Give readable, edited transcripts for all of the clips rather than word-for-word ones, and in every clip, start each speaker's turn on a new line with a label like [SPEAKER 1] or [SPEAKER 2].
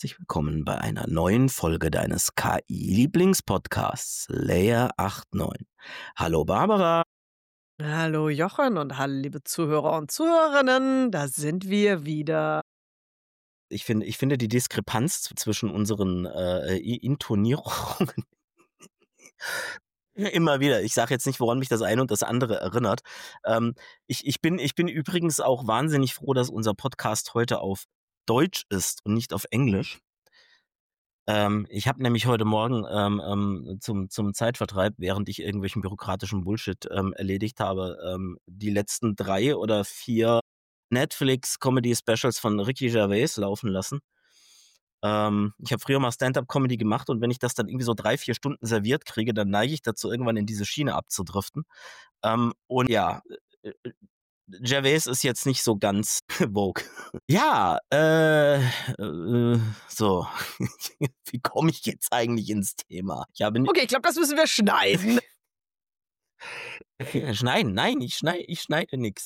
[SPEAKER 1] herzlich willkommen bei einer neuen Folge deines KI-Lieblingspodcasts Layer 89. Hallo Barbara.
[SPEAKER 2] Hallo Jochen und hallo liebe Zuhörer und Zuhörerinnen, da sind wir wieder.
[SPEAKER 1] Ich finde die Diskrepanz zwischen unseren Intonierungen immer wieder. Ich sage jetzt nicht, woran mich das eine und das andere erinnert. Ich bin übrigens auch wahnsinnig froh, dass unser Podcast heute auf Deutsch ist und nicht auf Englisch. Ich habe nämlich heute Morgen zum Zeitvertreib, während ich irgendwelchen bürokratischen Bullshit erledigt habe, die letzten 3 oder 4 Netflix-Comedy-Specials von Ricky Gervais laufen lassen. Ich habe früher mal Stand-up-Comedy gemacht und wenn ich das dann irgendwie so 3, 4 Stunden serviert kriege, dann neige ich dazu, irgendwann in diese Schiene abzudriften. Und ja, Gervais ist jetzt nicht so ganz woke. Ja, so. Wie komme ich jetzt eigentlich ins Thema?
[SPEAKER 2] Okay, ich glaube, das müssen wir schneiden.
[SPEAKER 1] Schneiden, nein, ich schneide nix.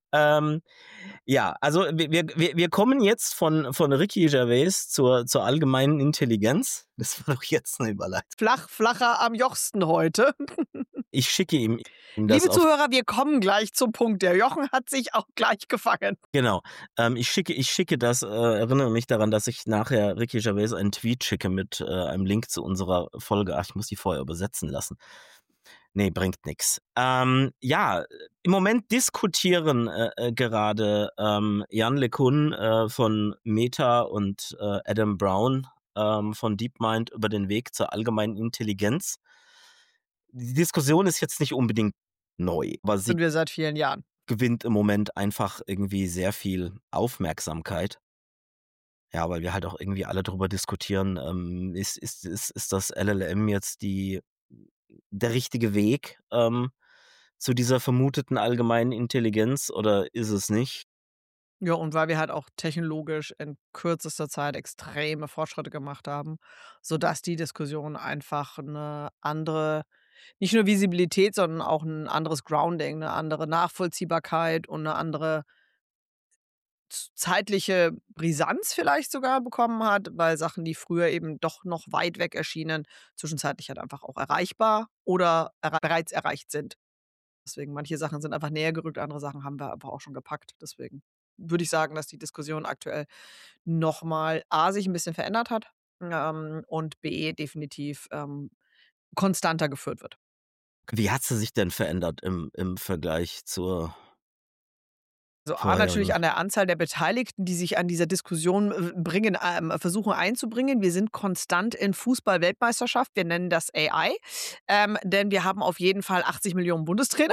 [SPEAKER 1] Ja, also wir kommen jetzt von Ricky Gervais zur allgemeinen Intelligenz. Das war doch jetzt eine Überleitung.
[SPEAKER 2] Flacher am Jochsten heute.
[SPEAKER 1] Ich schicke ihm das
[SPEAKER 2] Liebe
[SPEAKER 1] auf.
[SPEAKER 2] Zuhörer, wir kommen gleich zum Punkt. Der Jochen hat sich auch gleich gefangen.
[SPEAKER 1] Genau. Ich schicke das, erinnere mich daran, dass ich nachher Ricky Gervais einen Tweet schicke mit einem Link zu unserer Folge. Ach, ich muss die vorher übersetzen lassen. Nee, bringt nix. Ja, im Moment diskutieren gerade Jan LeCun von Meta und Adam Brown von DeepMind über den Weg zur allgemeinen Intelligenz. Die Diskussion ist jetzt nicht unbedingt neu, aber sie
[SPEAKER 2] Sind wir seit vielen Jahren.
[SPEAKER 1] gewinnt im Moment einfach irgendwie sehr viel Aufmerksamkeit. Ja, weil wir halt auch irgendwie alle drüber diskutieren, ist das LLM jetzt der richtige Weg zu dieser vermuteten allgemeinen Intelligenz oder ist es nicht?
[SPEAKER 2] Ja, und weil wir halt auch technologisch in kürzester Zeit extreme Fortschritte gemacht haben, sodass die Diskussion einfach eine andere, nicht nur Visibilität, sondern auch ein anderes Grounding, eine andere Nachvollziehbarkeit und eine andere zeitliche Brisanz vielleicht sogar bekommen hat, weil Sachen, die früher eben doch noch weit weg erschienen, zwischenzeitlich halt einfach auch erreichbar oder bereits erreicht sind. Deswegen, manche Sachen sind einfach näher gerückt, andere Sachen haben wir aber auch schon gepackt. Deswegen würde ich sagen, dass die Diskussion aktuell noch mal A, sich ein bisschen verändert hat, und B, definitiv, konstanter geführt wird.
[SPEAKER 1] Wie hat sie sich denn verändert im Vergleich zur
[SPEAKER 2] Also, A, natürlich
[SPEAKER 1] vorherigen?
[SPEAKER 2] an der Anzahl der Beteiligten, die sich an dieser Diskussion, versuchen einzubringen. Wir sind konstant in Fußball-Weltmeisterschaft. Wir nennen das AI, denn wir haben auf jeden Fall 80 Millionen Bundestrainer.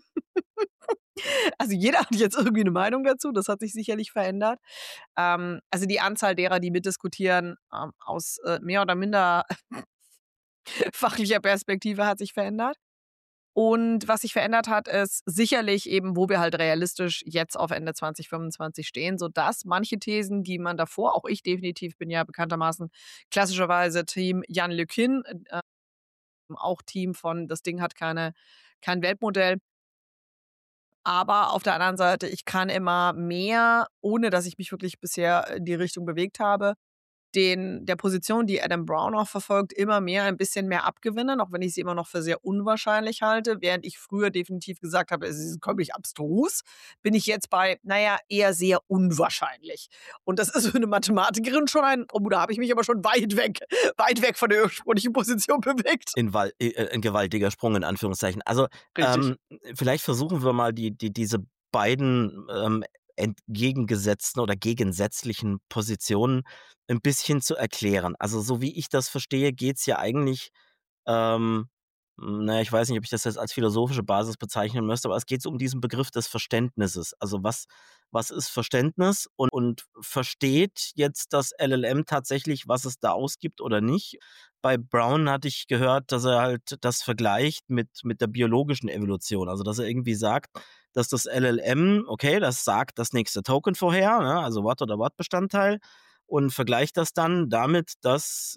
[SPEAKER 2] Also, jeder hat jetzt irgendwie eine Meinung dazu. Das hat sich sicherlich verändert. Also, die Anzahl derer, die mitdiskutieren, aus, mehr oder minder fachlicher Perspektive hat sich verändert. Und was sich verändert hat, ist sicherlich eben, wo wir halt realistisch jetzt auf Ende 2025 stehen, sodass manche Thesen, die man davor, auch ich definitiv, bin ja bekanntermaßen klassischerweise Team Jan LeCun, auch Team von das Ding hat kein Weltmodell. Aber auf der anderen Seite, ich kann immer mehr, ohne dass ich mich wirklich bisher in die Richtung bewegt habe, der Position, die Adam Brown auch verfolgt, immer mehr ein bisschen mehr abgewinnen, auch wenn ich sie immer noch für sehr unwahrscheinlich halte. Während ich früher definitiv gesagt habe, es ist komplett abstrus, bin ich jetzt bei, naja, eher sehr unwahrscheinlich. Und das ist für eine Mathematikerin schon da habe ich mich aber schon weit weg von der ursprünglichen Position bewegt.
[SPEAKER 1] Ein gewaltiger Sprung in Anführungszeichen. Also,
[SPEAKER 2] Richtig.
[SPEAKER 1] vielleicht versuchen wir mal diese beiden, entgegengesetzten oder gegensätzlichen Positionen ein bisschen zu erklären. Also, so wie ich das verstehe, geht's ja eigentlich, ähm na ja, ich weiß nicht, ob ich das jetzt als philosophische Basis bezeichnen müsste, aber es geht so um diesen Begriff des Verständnisses. Also, was ist Verständnis und versteht jetzt das LLM tatsächlich, was es da ausgibt oder nicht? Bei Brown hatte ich gehört, dass er halt das vergleicht mit der biologischen Evolution. Also, dass er irgendwie sagt, dass das LLM, okay, das sagt das nächste Token vorher, ne, also Wort oder Wortbestandteil und vergleicht das dann damit, dass,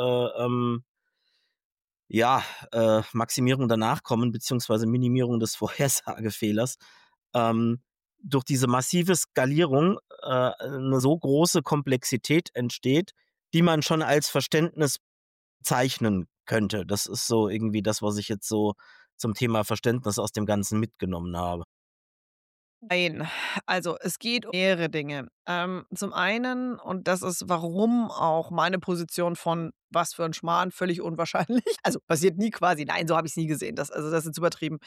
[SPEAKER 1] ja, Maximierung der Nachkommen beziehungsweise Minimierung des Vorhersagefehlers, ähm, durch diese massive Skalierung 'ne so große Komplexität entsteht, die man schon als Verständnis zeichnen könnte. Das ist so irgendwie das, was ich jetzt so zum Thema Verständnis aus dem Ganzen mitgenommen habe.
[SPEAKER 2] Nein, also es geht um mehrere Dinge. Zum einen, und das ist, warum auch meine Position von „Was für ein Schmarrn, völlig unwahrscheinlich“, also passiert nie quasi, nein, so habe ich es nie gesehen, das ist jetzt übertrieben.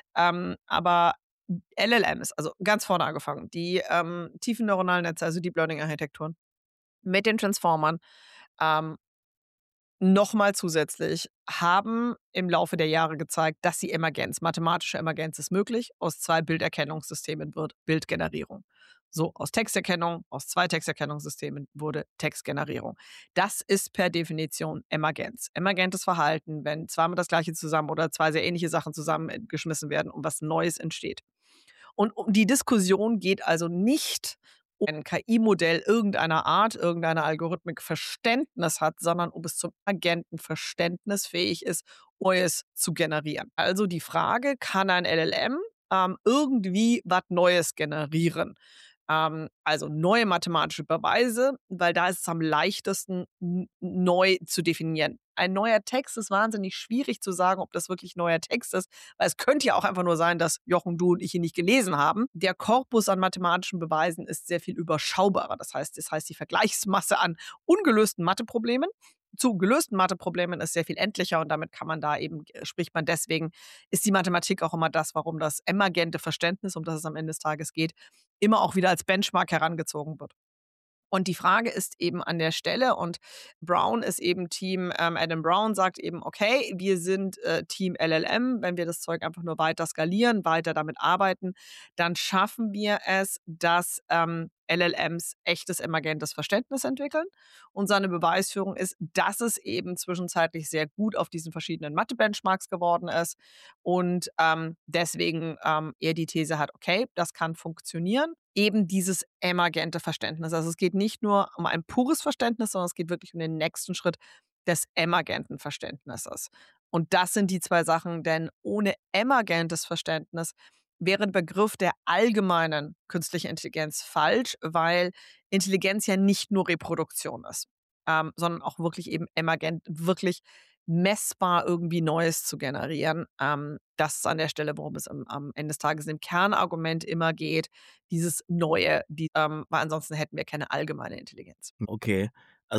[SPEAKER 2] Aber LLMs, also ganz vorne angefangen, die, tiefen neuronalen Netze, also Deep Learning Architekturen mit den Transformern, ähm, noch mal zusätzlich haben im Laufe der Jahre gezeigt, dass sie Emergenz mathematische Emergenz ist möglich. Aus 2 Bilderkennungssystemen wird Bildgenerierung. So, aus Texterkennung, aus 2 Texterkennungssystemen wurde Textgenerierung. Das ist per Definition Emergenz. Emergentes Verhalten, wenn zweimal das Gleiche zusammen oder 2 sehr ähnliche Sachen zusammengeschmissen werden und was Neues entsteht. Und um die Diskussion geht also nicht um ein KI-Modell irgendeiner Art, irgendeiner Algorithmik Verständnis hat, sondern ob es zum Agenten verständnisfähig ist, Neues zu generieren. Also die Frage, kann ein LLM irgendwie was Neues generieren? Also neue mathematische Beweise, weil da ist es am leichtesten neu zu definieren. Ein neuer Text ist wahnsinnig schwierig zu sagen, ob das wirklich neuer Text ist, weil es könnte ja auch einfach nur sein, dass Jochen, du und ich ihn nicht gelesen haben. Der Korpus an mathematischen Beweisen ist sehr viel überschaubarer. Das heißt, die Vergleichsmasse an ungelösten Matheproblemen zu gelösten Matheproblemen ist sehr viel endlicher und damit kann man da eben, spricht man deswegen, ist die Mathematik auch immer das, warum das emergente Verständnis, um das es am Ende des Tages geht, immer auch wieder als Benchmark herangezogen wird. Und die Frage ist eben an der Stelle, und Brown ist eben Team, Adam Brown sagt eben, okay, wir sind Team LLM, wenn wir das Zeug einfach nur weiter skalieren, weiter damit arbeiten, dann schaffen wir es, dass LLMs echtes emergentes Verständnis entwickeln. Und seine Beweisführung ist, dass es eben zwischenzeitlich sehr gut auf diesen verschiedenen Mathe-Benchmarks geworden ist und deswegen er die These hat, okay, das kann funktionieren. Eben dieses emergente Verständnis. Also es geht nicht nur um ein pures Verständnis, sondern es geht wirklich um den nächsten Schritt des emergenten Verständnisses. Und das sind die 2 Sachen, denn ohne emergentes Verständnis wäre der Begriff der allgemeinen künstlichen Intelligenz falsch, weil Intelligenz ja nicht nur Reproduktion ist, sondern auch wirklich eben emergent, wirklich messbar irgendwie Neues zu generieren. Das ist an der Stelle, worum es am Ende des Tages im Kernargument immer geht, dieses Neue, weil ansonsten hätten wir keine allgemeine Intelligenz.
[SPEAKER 1] Okay. Also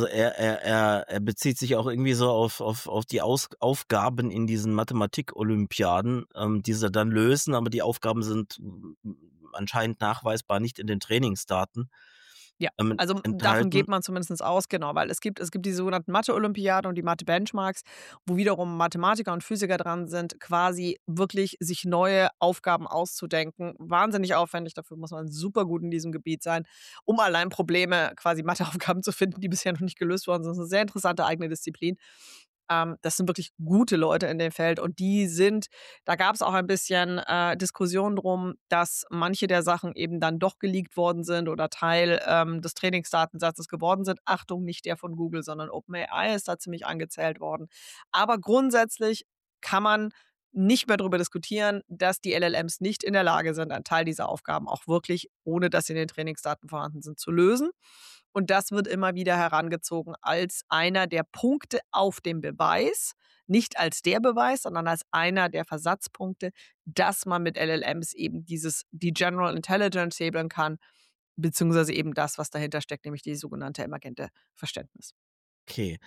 [SPEAKER 1] er bezieht sich auch irgendwie so auf die Aufgaben in diesen Mathematik-Olympiaden, die sie dann lösen, aber die Aufgaben sind anscheinend nachweisbar nicht in den Trainingsdaten,
[SPEAKER 2] Ja, also davon
[SPEAKER 1] enthalten.
[SPEAKER 2] geht man zumindest aus, genau, weil es gibt die sogenannten Mathe-Olympiaden und die Mathe-Benchmarks, wo wiederum Mathematiker und Physiker dran sind, quasi wirklich sich neue Aufgaben auszudenken. Wahnsinnig aufwendig, dafür muss man super gut in diesem Gebiet sein, um allein Probleme, quasi Matheaufgaben zu finden, die bisher noch nicht gelöst worden sind. Das ist eine sehr interessante eigene Disziplin. Das sind wirklich gute Leute in dem Feld und da gab es auch ein bisschen Diskussion drum, dass manche der Sachen eben dann doch geleakt worden sind oder Teil des Trainingsdatensatzes geworden sind. Achtung, nicht der von Google, sondern OpenAI ist da ziemlich angezählt worden. Aber grundsätzlich kann man nicht mehr darüber diskutieren, dass die LLMs nicht in der Lage sind, einen Teil dieser Aufgaben auch wirklich, ohne dass sie in den Trainingsdaten vorhanden sind, zu lösen. Und das wird immer wieder herangezogen als einer der Punkte auf dem Beweis, nicht als der Beweis, sondern als einer der Versatzpunkte, dass man mit LLMs eben die General Intelligence hebeln kann, beziehungsweise eben das, was dahinter steckt, nämlich die sogenannte emergente Verständnis.
[SPEAKER 1] Okay.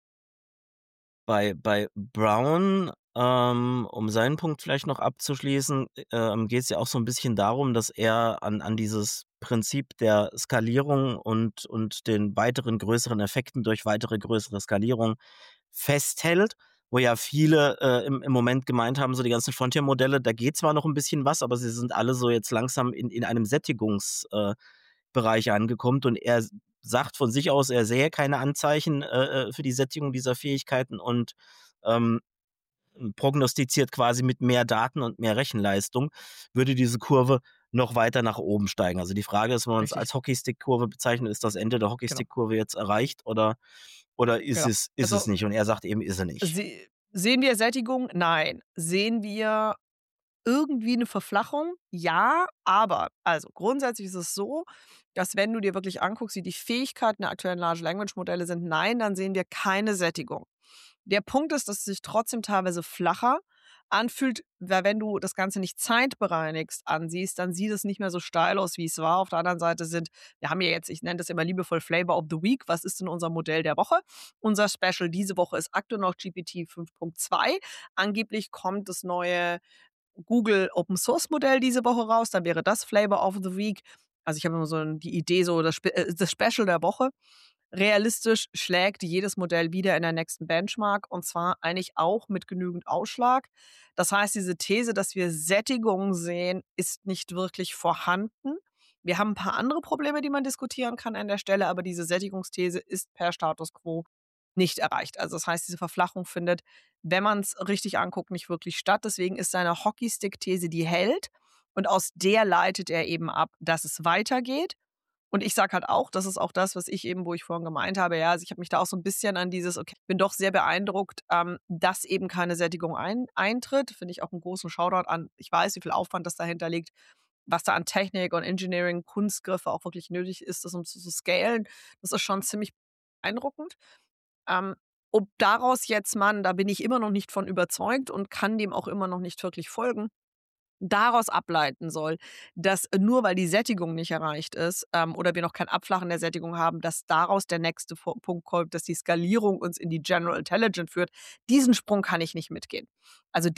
[SPEAKER 1] Bei Brown, um seinen Punkt vielleicht noch abzuschließen, geht es ja auch so ein bisschen darum, dass er an dieses Prinzip der Skalierung und den weiteren größeren Effekten durch weitere größere Skalierung festhält, wo ja viele, im Moment gemeint haben, so die ganzen Frontier-Modelle, da geht zwar noch ein bisschen was, aber sie sind alle so jetzt langsam in einem Bereich angekommen und er sagt von sich aus, er sähe keine Anzeichen, für die Sättigung dieser Fähigkeiten und, ähm, prognostiziert quasi mit mehr Daten und mehr Rechenleistung würde diese Kurve noch weiter nach oben steigen. Also, die Frage ist, wenn man es
[SPEAKER 2] Richtig,
[SPEAKER 1] als Hockeystick-Kurve bezeichnet, ist das Ende der
[SPEAKER 2] genau,
[SPEAKER 1] Hockeystick-Kurve jetzt erreicht oder ist
[SPEAKER 2] genau.
[SPEAKER 1] es
[SPEAKER 2] Also
[SPEAKER 1] nicht? Und er sagt eben, ist sie nicht.
[SPEAKER 2] sehen wir Sättigung? Nein. Sehen wir irgendwie 'ne Verflachung? Ja, aber also, grundsätzlich ist es so, dass wenn du dir wirklich anguckst, wie die Fähigkeiten der aktuellen Large Language Modelle sind, nein, dann sehen wir keine Sättigung. Der Punkt ist, dass es sich trotzdem teilweise flacher anfühlt, weil wenn du das Ganze nicht zeitbereinigt ansiehst, dann sieht es nicht mehr so steil aus, wie es war. Auf der anderen Seite wir haben ja jetzt, ich nenne das immer liebevoll Flavor of the Week. Was ist denn unser Modell der Woche? Unser Special diese Woche ist aktuell noch GPT 5.2. Angeblich kommt das neue Google Open Source Modell diese Woche raus, dann wäre das Flavor of the Week. Also, ich habe immer so die Idee, so das Special der Woche. Realistisch schlägt jedes Modell wieder in der nächsten Benchmark und zwar eigentlich auch mit genügend Ausschlag. Das heißt, diese These, dass wir Sättigung sehen, ist nicht wirklich vorhanden. Wir haben ein paar andere Probleme, die man diskutieren kann an der Stelle, aber diese Sättigungsthese ist per Status quo nicht erreicht. Also, das heißt, diese Verflachung findet, wenn man es richtig anguckt, nicht wirklich statt. Deswegen ist seine Hockeystick-These, die hält und aus der leitet er eben ab, dass es weitergeht. Und ich sage halt auch, das ist auch das, was ich eben wo ich vorhin gemeint habe, ja, also, ich habe mich da auch so ein bisschen an dieses okay, bin doch sehr beeindruckt, dass eben keine Sättigung eintritt. Finde ich auch 'n großen Shoutout an ich weiß, wie viel Aufwand das dahinter liegt, was da an Technik und Engineering, Kunstgriffe auch wirklich nötig ist, das um zu scalen. Das ist schon ziemlich beeindruckend. Ähm, ob daraus jetzt man da bin ich immer noch nicht von überzeugt und kann dem auch immer noch nicht wirklich folgen daraus ableiten soll, dass nur weil die Sättigung nicht erreicht ist, oder wir noch kein Abflachen der Sättigung haben, dass daraus der nächste Punkt kommt, dass die Skalierung uns in die General Intelligence führt. Diesen Sprung kann ich nicht mitgehen. Also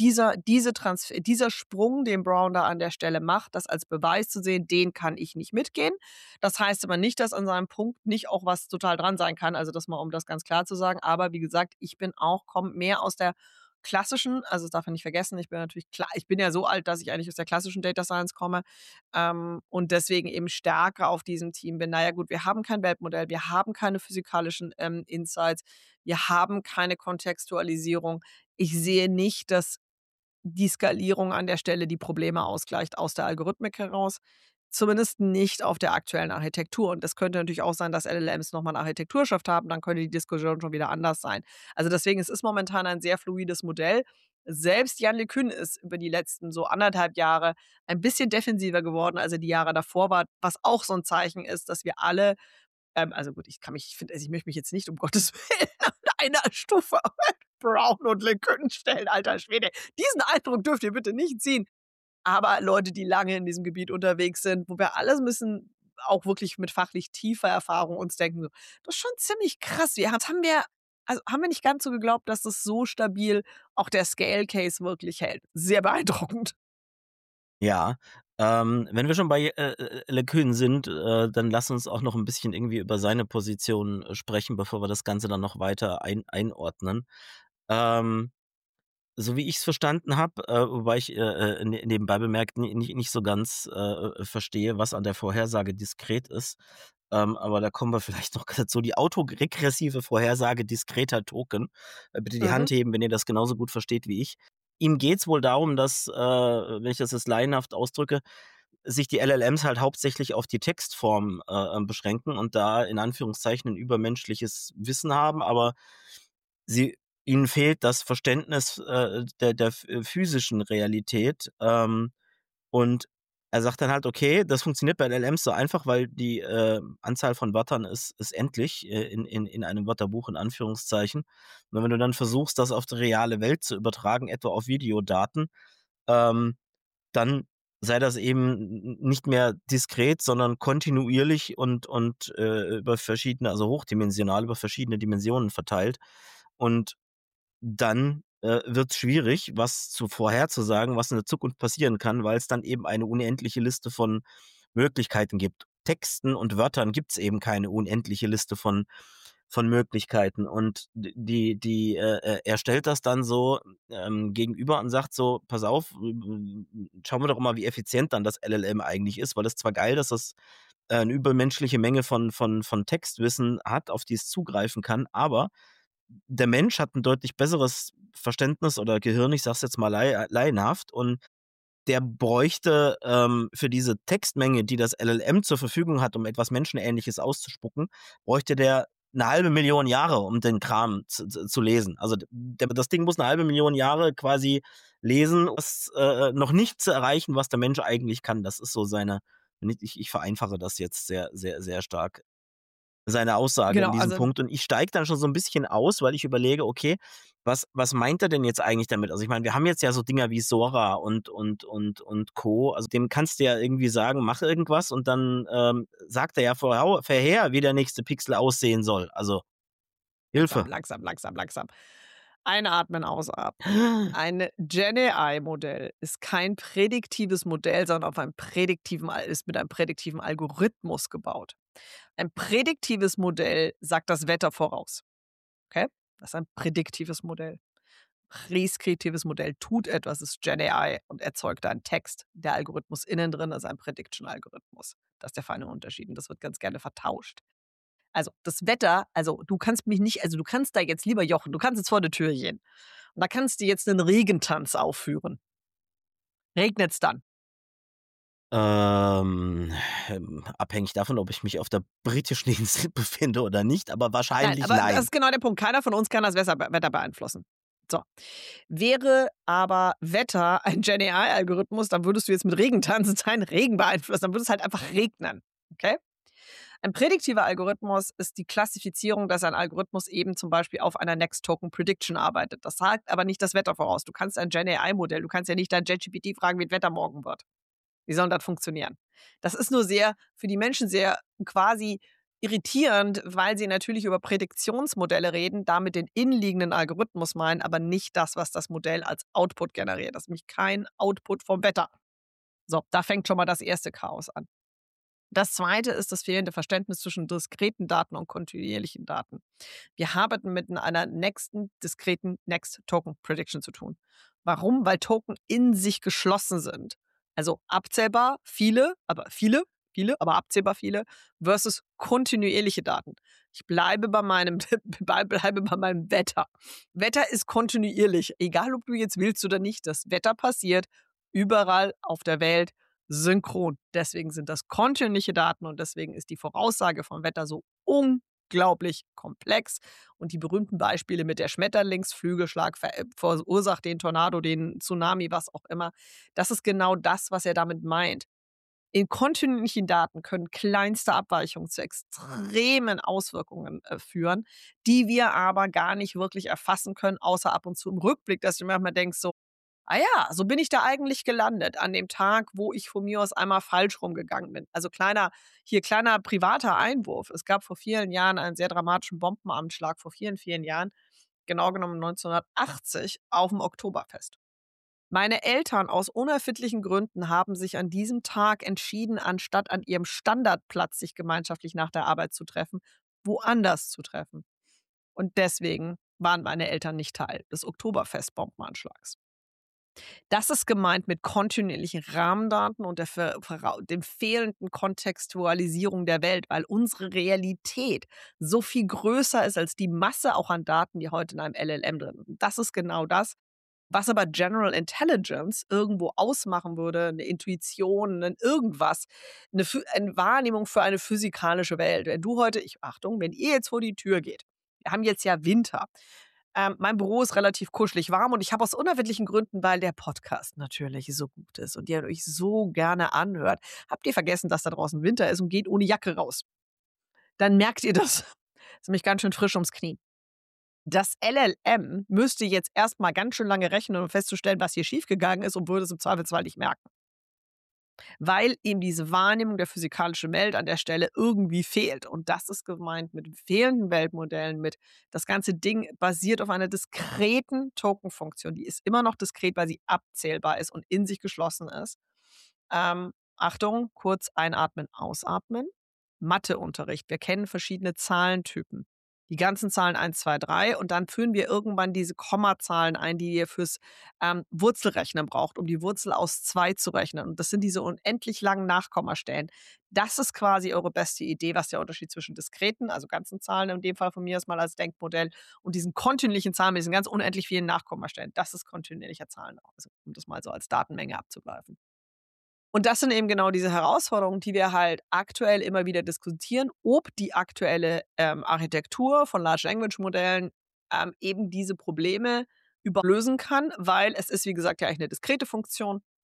[SPEAKER 2] dieser Sprung, den Brown da an der Stelle macht, das als Beweis zu sehen, den kann ich nicht mitgehen. Das heißt aber nicht, dass an seinem Punkt nicht auch was total dran sein kann. Also das mal, um das ganz klar zu sagen. Aber wie gesagt, ich bin auch komme mehr aus der klassischen also, das darf man nicht vergessen, ich bin natürlich klar ich bin ja so alt, dass ich eigentlich aus der klassischen Data Science komme, und deswegen eben stärker auf diesem Team bin. Na ja gut, wir haben kein Weltmodell, wir haben keine physikalischen, Insights, wir haben keine Kontextualisierung. Ich sehe nicht, dass die Skalierung an der Stelle die Probleme ausgleicht aus der Algorithmik heraus, zumindest nicht auf der aktuellen Architektur. Und das könnte natürlich auch sein, dass LLMs noch mal 'n Architekturshift haben, dann könnte die Diskussion schon wieder anders sein. Also, deswegen, es ist momentan ein sehr fluides Modell. Selbst Jan LeCun ist über die letzten so 1,5 Jahre ein bisschen defensiver geworden, als er die Jahre davor war, was auch so 'n Zeichen ist, dass wir alle also gut, ich finde also, ich möchte mich jetzt nicht um Gottes Willen an einer Stufe Brown und LeCun stellen, alter Schwede. Diesen Eindruck dürft ihr bitte nicht ziehen. Aber Leute, die lange in diesem Gebiet unterwegs sind, wo wir alles müssen auch wirklich mit fachlich tiefer Erfahrung uns denken so: „Das ist schon ziemlich krass. Haben wir nicht ganz so geglaubt, dass das so stabil auch der Scale Case wirklich hält.“ Sehr beeindruckend.
[SPEAKER 1] Ja, wenn wir schon bei, LeCun sind, dann lass uns auch noch ein bisschen irgendwie über seine Position, sprechen, bevor wir das Ganze dann noch weiter einordnen. Ähm So wie ich's verstanden habe, wobei ich, nebenbei bemerkt nicht so ganz, verstehe, was an der Vorhersage diskret ist. Aber da kommen wir vielleicht noch dazu. Die autoregressive Vorhersage diskreter Token. Bitte die
[SPEAKER 2] Mhm,
[SPEAKER 1] Hand heben, wenn ihr das genauso gut versteht wie ich. Ihm geht's wohl darum, dass, wenn ich das jetzt laienhaft ausdrücke, sich die LLMs halt hauptsächlich auf die Textform, beschränken und da in Anführungszeichen 'n übermenschliches Wissen haben, aber sie ihnen fehlt das Verständnis, der physischen Realität, und er sagt dann halt: „Okay, das funktioniert bei LLMs so einfach, weil die, Anzahl von Wörtern ist endlich, in einem Wörterbuch in Anführungszeichen. Und wenn du dann versuchst, das auf die reale Welt zu übertragen, etwa auf Videodaten, ähm, dann sei das eben nicht mehr diskret, sondern kontinuierlich und über verschiedene also hochdimensional über verschiedene Dimensionen verteilt. Und dann, wird's schwierig, was vorherzusagen, was in der Zukunft passieren kann, weil es dann eben eine unendliche Liste von Möglichkeiten gibt. Texten und Wörtern gibt's eben keine unendliche Liste von Möglichkeiten. Und er stellt das dann so, gegenüber und sagt so: „Pass auf, schauen wir doch mal, wie effizient dann das LLM eigentlich ist, weil es zwar geil, dass das, 'ne übermenschliche Menge von Textwissen hat, auf die es zugreifen kann, aber der Mensch hat 'n deutlich besseres Verständnis oder Gehirn, ich sage es jetzt mal laienhaft, und der bräuchte, für diese Textmenge, die das LLM zur Verfügung hat, um etwas Menschenähnliches auszuspucken, bräuchte der 1.500.000 Jahre, um den Kram zu lesen. Also, das Ding muss 1.500.000 Jahre quasi lesen, was, noch nicht zu erreichen, was der Mensch eigentlich kann. Das ist so seine Ich vereinfache das jetzt sehr, sehr, sehr stark, seine Aussage in
[SPEAKER 2] Genau,
[SPEAKER 1] diesem
[SPEAKER 2] also
[SPEAKER 1] Punkt. Und ich steige dann schon so ein bisschen aus, weil ich überlege: „Okay, was meint er denn jetzt eigentlich damit?“ Also, ich meine, wir haben jetzt ja so Dinger wie Sora und Co. Also, dem kannst du ja irgendwie sagen: „Mach irgendwas“, und dann, sagt er ja vorher, wie der nächste Pixel aussehen soll. Also,
[SPEAKER 2] langsam,
[SPEAKER 1] Hilfe.
[SPEAKER 2] langsam, langsam, langsam. Einatmen, ausatmen. Ein Gen-AI-Modell ist kein prädiktives Modell, sondern ist mit einem prädiktiven Algorithmus gebaut. Ein prädiktives Modell sagt das Wetter voraus. Okay? Das ist ein prädiktives Modell. Preskriptives Modell tut etwas, ist Gen-AI und erzeugt einen Text. Der Algorithmus innen drin ist ein Prediction-Algorithmus. Das ist der feine Unterschied und das wird ganz gerne vertauscht. Also, das Wetter, du kannst da jetzt, lieber Jochen, du kannst jetzt vor der Tür gehen und da kannst du jetzt einen Regentanz aufführen. Regnet's dann?
[SPEAKER 1] Ähm, abhängig davon, ob ich mich auf der britischen Insel befinde oder nicht, aber
[SPEAKER 2] Nein,
[SPEAKER 1] wahrscheinlich
[SPEAKER 2] aber das
[SPEAKER 1] nein.
[SPEAKER 2] ist genau der Punkt. Keiner von uns kann das Wetter beeinflussen. So. Wäre aber Wetter ein Gen-AI-Algorithmus, dann würdest du jetzt mit Regentanzen deinen Regen beeinflussen, dann würde es halt einfach regnen, okay? Ein prädiktiver Algorithmus ist die Klassifizierung, dass ein Algorithmus eben zum Beispiel auf einer Next Token Prediction arbeitet. Das sagt aber nicht das Wetter voraus. Du kannst ein Gen-AI-Modell, du kannst ja nicht dein ChatGPT fragen, wie das Wetter morgen wird. Wie soll das funktionieren? Das ist nur sehr für die Menschen sehr quasi irritierend, weil sie natürlich über Prädiktionsmodelle reden, damit den innenliegenden Algorithmus meinen, aber nicht das, was das Modell als Output generiert. Das ist nämlich kein Output vom Wetter. So, da fängt schon mal das erste Chaos an. Das zweite ist das fehlende Verständnis zwischen diskreten Daten und kontinuierlichen Daten. Wir haben mit einer nächsten diskreten Next Token Prediction zu tun. Warum? Weil Token in sich geschlossen sind. Also abzählbar viele, aber abzählbar viele versus kontinuierliche Daten. Ich bleibe bei meinem, bleibe bei meinem Wetter. Wetter ist kontinuierlich, egal ob du jetzt willst oder nicht. Das Wetter passiert überall auf der Welt synchron. Deswegen sind das kontinuierliche Daten und deswegen ist die Voraussage vom Wetter so unglaublich komplex. Und die berühmten Beispiele mit der Schmetterlingsflügelschlag verursacht den Tornado, den Tsunami, was auch immer. Das ist genau das, was er damit meint. In kontinuierlichen Daten können kleinste Abweichungen zu extremen Auswirkungen führen, die wir aber gar nicht wirklich erfassen können, außer ab und zu im Rückblick, dass du manchmal denkst so, ah ja, so bin ich da eigentlich gelandet an dem Tag, wo ich von mir aus einmal falsch rumgegangen bin. Also kleiner privater Einwurf. Es gab vor vielen Jahren einen sehr dramatischen Bombenanschlag, vor vielen, vielen Jahren, genau genommen 1980, auf dem Oktoberfest. Meine Eltern aus unerfindlichen Gründen haben sich an diesem Tag entschieden, anstatt an ihrem Standardplatz sich gemeinschaftlich nach der Arbeit zu treffen, woanders zu treffen. Und deswegen waren meine Eltern nicht Teil des Oktoberfest-Bombenanschlags. Das ist gemeint mit kontinuierlichen Rahmendaten und dem fehlenden Kontextualisierung der Welt, weil unsere Realität so viel größer ist als die Masse auch an Daten, die heute in einem LLM drin sind. Das ist genau das, was aber General Intelligence irgendwo ausmachen würde, eine Intuition, 'nen irgendwas, eine Wahrnehmung für eine physikalische Welt. Wenn du heute Achtung, wenn ihr jetzt vor die Tür geht, wir haben jetzt ja Winter. Mein Büro ist relativ kuschelig warm und ich habe aus unerfindlichen Gründen, weil der Podcast natürlich so gut ist und ihr euch so gerne anhört, habt ihr vergessen, dass da draußen Winter ist und geht ohne Jacke raus. Dann merkt ihr das. Ist nämlich ganz schön frisch ums Knie. Das LLM müsste jetzt erst mal ganz schön lange rechnen, um festzustellen, was hier schiefgegangen ist und würde es im Zweifelsfall nicht merken. Weil ihm diese Wahrnehmung der physikalischen Welt an der Stelle irgendwie fehlt. Und das ist gemeint mit fehlenden Weltmodellen, mit das ganze Ding basiert auf einer diskreten Tokenfunktion. Die ist immer noch diskret, weil sie abzählbar ist und in sich geschlossen ist. Achtung, kurz einatmen, ausatmen. Matheunterricht. Wir kennen verschiedene Zahlentypen. Die ganzen Zahlen 1, 2, 3 und dann führen wir irgendwann diese Kommazahlen ein, die ihr fürs Wurzelrechnen braucht, um die Wurzel aus 2 zu rechnen. Und das sind diese unendlich langen Nachkommastellen. Das ist quasi eure beste Idee, was der Unterschied zwischen diskreten, also ganzen Zahlen in dem Fall von mir ist mal als Denkmodell, und diesen kontinuierlichen Zahlen mit diesen ganz unendlich vielen Nachkommastellen. Das ist kontinuierlicher Zahlen, also um das mal so als Datenmenge abzugreifen. Und das sind eben genau diese Herausforderungen, die wir halt aktuell immer wieder diskutieren, ob die aktuelle Architektur von Large Language Modellen eben diese Probleme lösen kann, weil es ist, wie gesagt, ja eigentlich eine diskrete Funktion.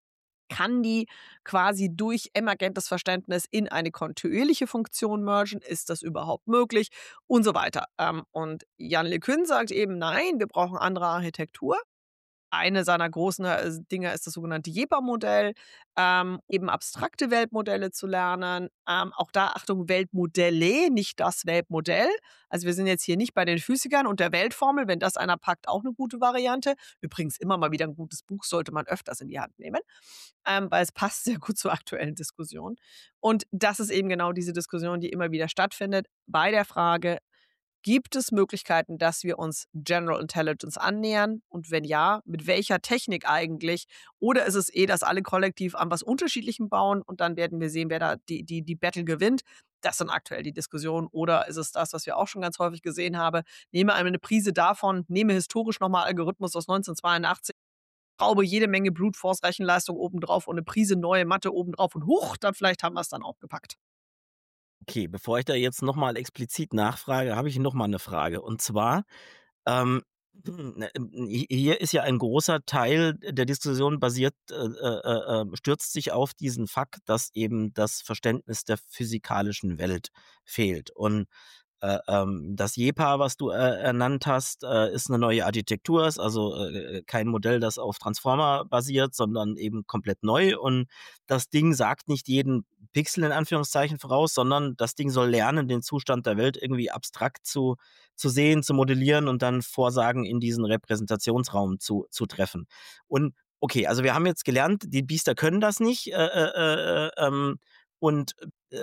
[SPEAKER 2] kann die quasi durch emergentes Verständnis in eine kontinuierliche Funktion mergen? Ist das überhaupt möglich? Und so weiter. Und Jan LeCun sagt eben: „Nein, wir brauchen andere Architektur.“ Eine seiner großen, Dinge ist das sogenannte JEPA-Modell, eben abstrakte Weltmodelle zu lernen. Auch da Achtung, Weltmodelle, nicht das Weltmodell. Also, wir sind jetzt hier nicht bei den Physikern und der Weltformel, wenn das einer packt, auch eine gute Variante. Übrigens immer mal wieder ein gutes Buch, sollte man öfters in die Hand nehmen, weil es passt sehr gut zur aktuellen Diskussion. Und das ist eben genau diese Diskussion, die immer wieder stattfindet bei der Frage: Gibt es Möglichkeiten, dass wir uns General Intelligence annähern? Und wenn ja, mit welcher Technik eigentlich? Oder ist es dass alle kollektiv an was Unterschiedlichem bauen und dann werden wir sehen, wer da die Battle gewinnt? Das sind aktuell die Diskussionen. Oder ist es das, was wir auch schon ganz häufig gesehen haben? Nehme einmal eine Prise davon, nehme historisch nochmal Algorithmus aus 1982, schraube jede Menge Brute Force Rechenleistung obendrauf und eine Prise neue Mathe obendrauf und huch, dann vielleicht haben wir es dann auch gepackt.
[SPEAKER 1] Okay, bevor ich da jetzt noch mal explizit nachfrage, habe ich noch mal 'ne Frage. Und zwar, ähm, hier ist ja ein großer Teil der Diskussion basiert stürzt sich auf diesen Fakt, dass eben das Verständnis der physikalischen Welt fehlt. Und das JEPA, was du ernannt hast, ist eine neue Architektur, ist also kein Modell, das auf Transformer basiert, sondern eben komplett neu. Und das Ding sagt nicht jeden Pixel in Anführungszeichen voraus, sondern das Ding soll lernen, den Zustand der Welt irgendwie abstrakt zu sehen, zu modellieren und dann Vorsagen in diesen Repräsentationsraum zu treffen. Und okay, also wir haben jetzt gelernt, die Biester können das nicht. Und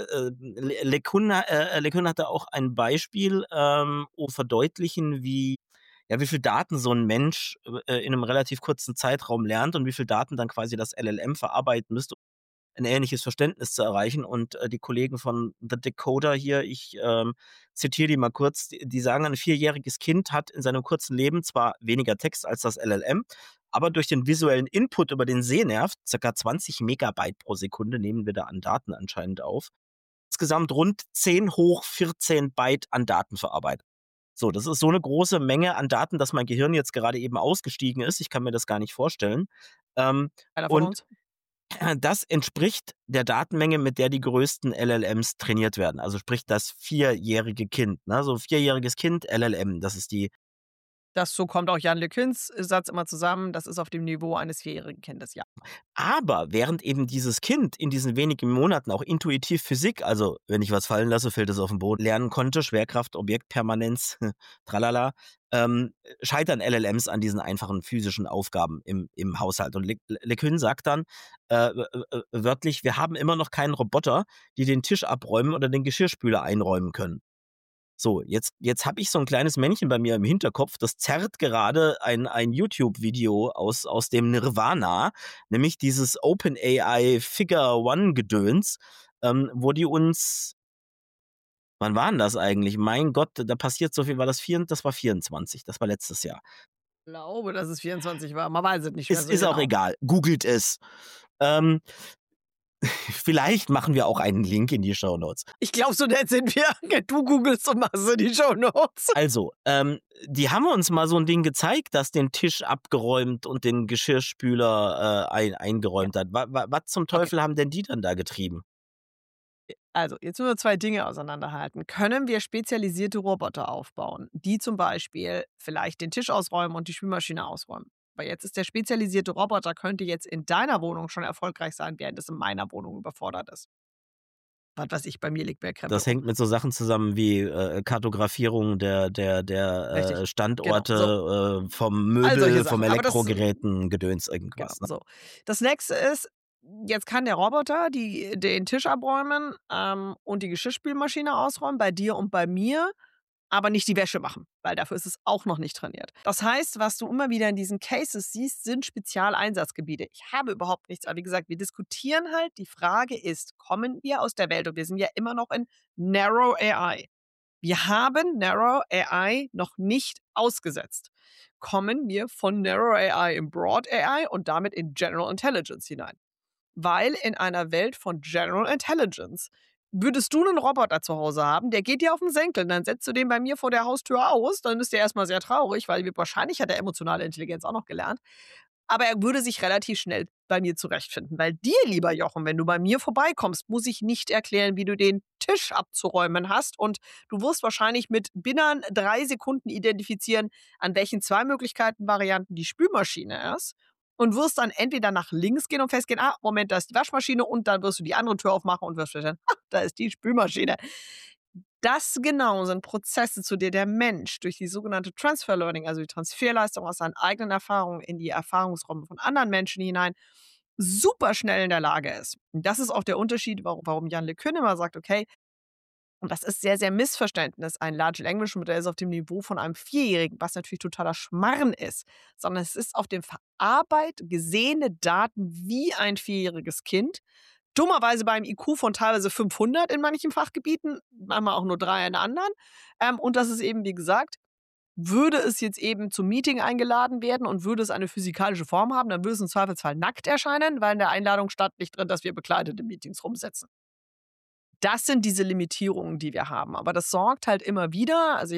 [SPEAKER 1] LeCun hatte auch ein Beispiel, um verdeutlichen, wie viel Daten so ein Mensch in einem relativ kurzen Zeitraum lernt und wie viel Daten dann quasi das LLM verarbeiten müsste, ein ähnliches Verständnis zu erreichen. Und die Kollegen von The Decoder hier, ich zitiere die mal kurz, die sagen, ein vierjähriges Kind hat in seinem kurzen Leben zwar weniger Text als das LLM, aber durch den visuellen Input über den Sehnerv, ca. 20 Megabyte pro Sekunde nehmen wir da an Daten anscheinend auf, insgesamt rund 10 hoch 14 Byte an Daten verarbeitet. So, das ist so eine große Menge an Daten, dass mein Gehirn jetzt gerade eben ausgestiegen ist. Ich kann mir das gar nicht vorstellen. Ähm,
[SPEAKER 2] Einer von
[SPEAKER 1] und
[SPEAKER 2] uns?
[SPEAKER 1] das entspricht der Datenmenge, mit der die größten LLMs trainiert werden. Also sprich das vierjährige Kind. Ne? So 4-jähriges Kind, LLM, das ist die.
[SPEAKER 2] So kommt auch Jan LeCuns Satz immer zusammen. Das ist auf dem Niveau eines vierjährigen Kindes, ja.
[SPEAKER 1] Aber während eben dieses Kind in diesen wenigen Monaten auch intuitiv Physik, also wenn ich was fallen lasse, fällt es auf den Boden, lernen konnte, Schwerkraft, Objektpermanenz, tralala, scheitern LLMs an diesen einfachen physischen Aufgaben im Haushalt. Und LeCun sagt dann wörtlich, wir haben immer noch keinen Roboter, die den Tisch abräumen oder den Geschirrspüler einräumen können. So, jetzt habe ich so ein kleines Männchen bei mir im Hinterkopf, das zerrt gerade ein YouTube-Video aus dem Nirvana, nämlich dieses OpenAI Figure One Gedöns, wo die uns wann war 'n das eigentlich? Mein Gott, da passiert so viel. Das war 24, das war letztes Jahr.
[SPEAKER 2] Ich glaube, dass es 24 war. Man weiß es nicht mehr so
[SPEAKER 1] Ist auch
[SPEAKER 2] genau.
[SPEAKER 1] egal, googelt es. Ähm, vielleicht machen wir auch einen Link in die Shownotes.
[SPEAKER 2] Ich glaube, so nett sind wir. Du googelst und machst in die Shownotes.
[SPEAKER 1] Also, die haben uns mal so 'n Ding gezeigt, das den Tisch abgeräumt und den Geschirrspüler,
[SPEAKER 2] Ja,
[SPEAKER 1] eingeräumt hat. Was zum
[SPEAKER 2] okay.
[SPEAKER 1] Teufel haben denn die dann da getrieben?
[SPEAKER 2] Also, jetzt müssen wir 2 Dinge auseinanderhalten. Können wir spezialisierte Roboter aufbauen, die zum Beispiel vielleicht den Tisch ausräumen und die Spülmaschine ausräumen? Weil jetzt ist der spezialisierte Roboter könnte jetzt in deiner Wohnung schon erfolgreich sein, während es in meiner Wohnung überfordert ist. Was weiß ich, bei mir liegt mehr Krempel
[SPEAKER 1] Das
[SPEAKER 2] rum.
[SPEAKER 1] hängt mit so Sachen zusammen wie, Kartografierung
[SPEAKER 2] Richtig, genau, so.
[SPEAKER 1] Standorte, vom
[SPEAKER 2] All solche
[SPEAKER 1] Möbel, vom
[SPEAKER 2] Sachen. Aber das
[SPEAKER 1] Elektrogeräten, Gedöns,
[SPEAKER 2] genau,
[SPEAKER 1] irgendwas, ne?
[SPEAKER 2] so. Das Nächste ist, jetzt kann der Roboter den Tisch abräumen, und die Geschirrspülmaschine ausräumen bei dir und bei mir, aber nicht die Wäsche machen, weil dafür ist es auch noch nicht trainiert. Das heißt, was du immer wieder in diesen Cases siehst, sind Spezialeinsatzgebiete. Ich habe überhaupt nichts, aber wie gesagt, wir diskutieren halt. Die Frage ist, kommen wir aus der Welt und wir sind ja immer noch in Narrow AI. Wir haben Narrow AI noch nicht ausgesetzt. Kommen wir von Narrow AI in Broad AI und damit in General Intelligence hinein? Weil in einer Welt von General Intelligence würdest du einen Roboter zu Hause haben, der geht dir auf den Senkel, dann setzt du den bei mir vor der Haustür aus, dann ist der erst mal sehr traurig, weil wahrscheinlich hat er emotionale Intelligenz auch noch gelernt. Aber er würde sich relativ schnell bei mir zurechtfinden, weil dir, lieber Jochen, wenn du bei mir vorbeikommst, muss ich nicht erklären, wie du den Tisch abzuräumen hast und du wirst wahrscheinlich mit binnen 3 Sekunden identifizieren, an welchen 2 Möglichkeiten Varianten die Spülmaschine ist und wirst dann entweder nach links gehen und festgehen: „Ah, Moment, da ist die Waschmaschine“, und dann wirst du die andere Tür aufmachen und wirst feststellen: „Ah, da ist die Spülmaschine.“ Das genau sind Prozesse, zu der der Mensch durch die sogenannte Transfer Learning, also die Transferleistung aus seinen eigenen Erfahrungen in die Erfahrungsräume von anderen Menschen hinein, super schnell in der Lage ist. Und das ist auch der Unterschied, warum Jan Le Cun immer sagt: „Okay“, und das ist sehr, sehr Missverständnis, ein Large Language Modell ist auf dem Niveau von einem Vierjährigen, was natürlich totaler Schmarren ist, sondern es ist auf dem gesehene Daten wie ein vierjähriges Kind. Dummerweise beim IQ von teilweise 500 in manchen Fachgebieten, manchmal auch nur 3 in anderen. Und das ist eben, wie gesagt, würde es jetzt eben zum Meeting eingeladen werden und würde es eine physikalische Form haben, dann würde es im Zweifelsfall nackt erscheinen, weil in der Einladung stand nicht drin, dass wir bekleidet in Meetings rumsitzen. Das sind diese Limitierungen, die wir haben. Aber das sorgt halt immer wieder, also,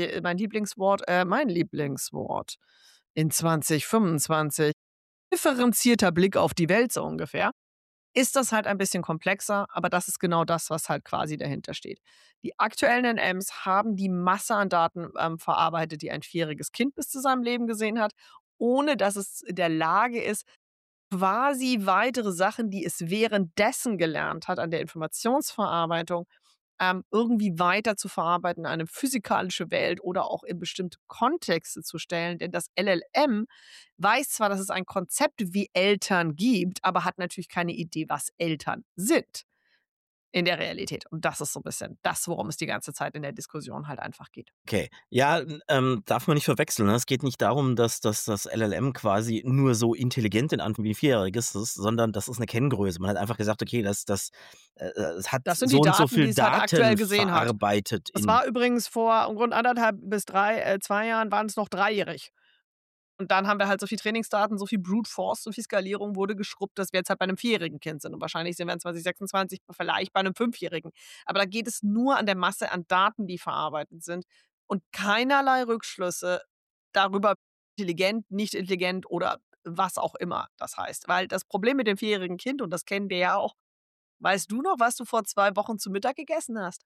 [SPEAKER 2] mein Lieblingswort in 2025, differenzierter Blick auf die Welt so ungefähr, ist das halt ein bisschen komplexer, aber das ist genau das, was halt quasi dahinter steht. Die aktuellen NMs haben die Masse an Daten, verarbeitet, die ein vierjähriges Kind bis zu seinem Leben gesehen hat, ohne dass es in der Lage ist, quasi weitere Sachen, die es währenddessen gelernt hat an der Informationsverarbeitung, irgendwie weiter zu verarbeiten in eine physikalische Welt oder auch in bestimmte Kontexte zu stellen. Denn das LLM weiß zwar, dass es ein Konzept wie Eltern gibt, aber hat natürlich keine Idee, was Eltern sind in der Realität. Und das ist so ein bisschen das, worum es die ganze Zeit in der Diskussion halt einfach geht.
[SPEAKER 1] Okay. Ja, darf man nicht verwechseln, ne? Es geht nicht darum, dass das LLM quasi nur so intelligent in Anführungszeichen wie 'n Vierjähriges ist, sondern das ist 'ne Kenngröße. Man hat einfach gesagt: „Okay, es hat
[SPEAKER 2] Das sind die
[SPEAKER 1] so und so
[SPEAKER 2] Daten,
[SPEAKER 1] viel
[SPEAKER 2] die es halt aktuell
[SPEAKER 1] Daten
[SPEAKER 2] gesehen hat.
[SPEAKER 1] verarbeitet
[SPEAKER 2] Das
[SPEAKER 1] in“.
[SPEAKER 2] war übrigens vor rund 1,5 bis 2 Jahren waren es noch dreijährig. Und dann haben wir halt so viel Trainingsdaten, so viel Brute Force, so viel Skalierung wurde geschrubbt, dass wir jetzt halt bei 'nem vierjährigen Kind sind. Und wahrscheinlich sind wir in 2026 vielleicht bei 'nem Fünfjährigen. Aber da geht es nur an der Masse an Daten, die verarbeitet sind und keinerlei Rückschlüsse darüber, intelligent, nicht intelligent oder was auch immer das heißt. Weil das Problem mit dem vierjährigen Kind, und das kennen wir ja auch, weißt du noch, was du vor 2 Wochen zu Mittag gegessen hast?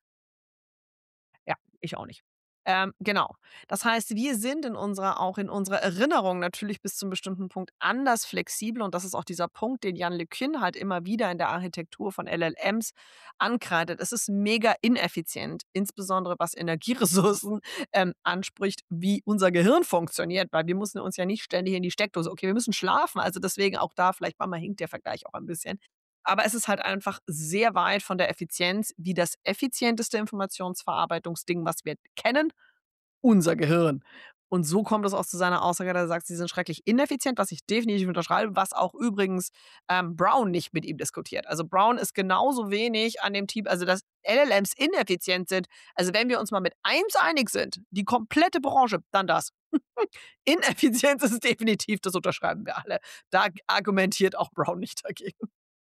[SPEAKER 2] Ja, ich auch nicht. Genau. Das heißt, wir sind auch in unserer Erinnerung natürlich bis zum bestimmten Punkt anders flexibel und das ist auch dieser Punkt, den Jan Le Cun halt immer wieder in der Architektur von LLMs ankreidet. Es ist mega ineffizient, insbesondere was Energieressourcen, anspricht, wie unser Gehirn funktioniert, weil wir müssen uns ja nicht ständig in die Steckdose, okay, wir müssen schlafen, also deswegen auch da vielleicht manchmal hinkt der Vergleich auch ein bisschen. Aber es ist halt einfach sehr weit von der Effizienz wie das effizienteste Informationsverarbeitungsding, was wir kennen, unser Gehirn. Und so kommt es auch zu seiner Aussage, dass er sagt, sie sind schrecklich ineffizient, was ich definitiv unterschreibe, was auch übrigens, Brown nicht mit ihm diskutiert. Also, Brown ist genauso wenig an dem Team, also, dass LLMs ineffizient sind. Also, wenn wir uns mal mit eins einig sind, die komplette Branche, dann das. Ineffizienz ist definitiv, das unterschreiben wir alle. Da argumentiert auch Brown nicht dagegen.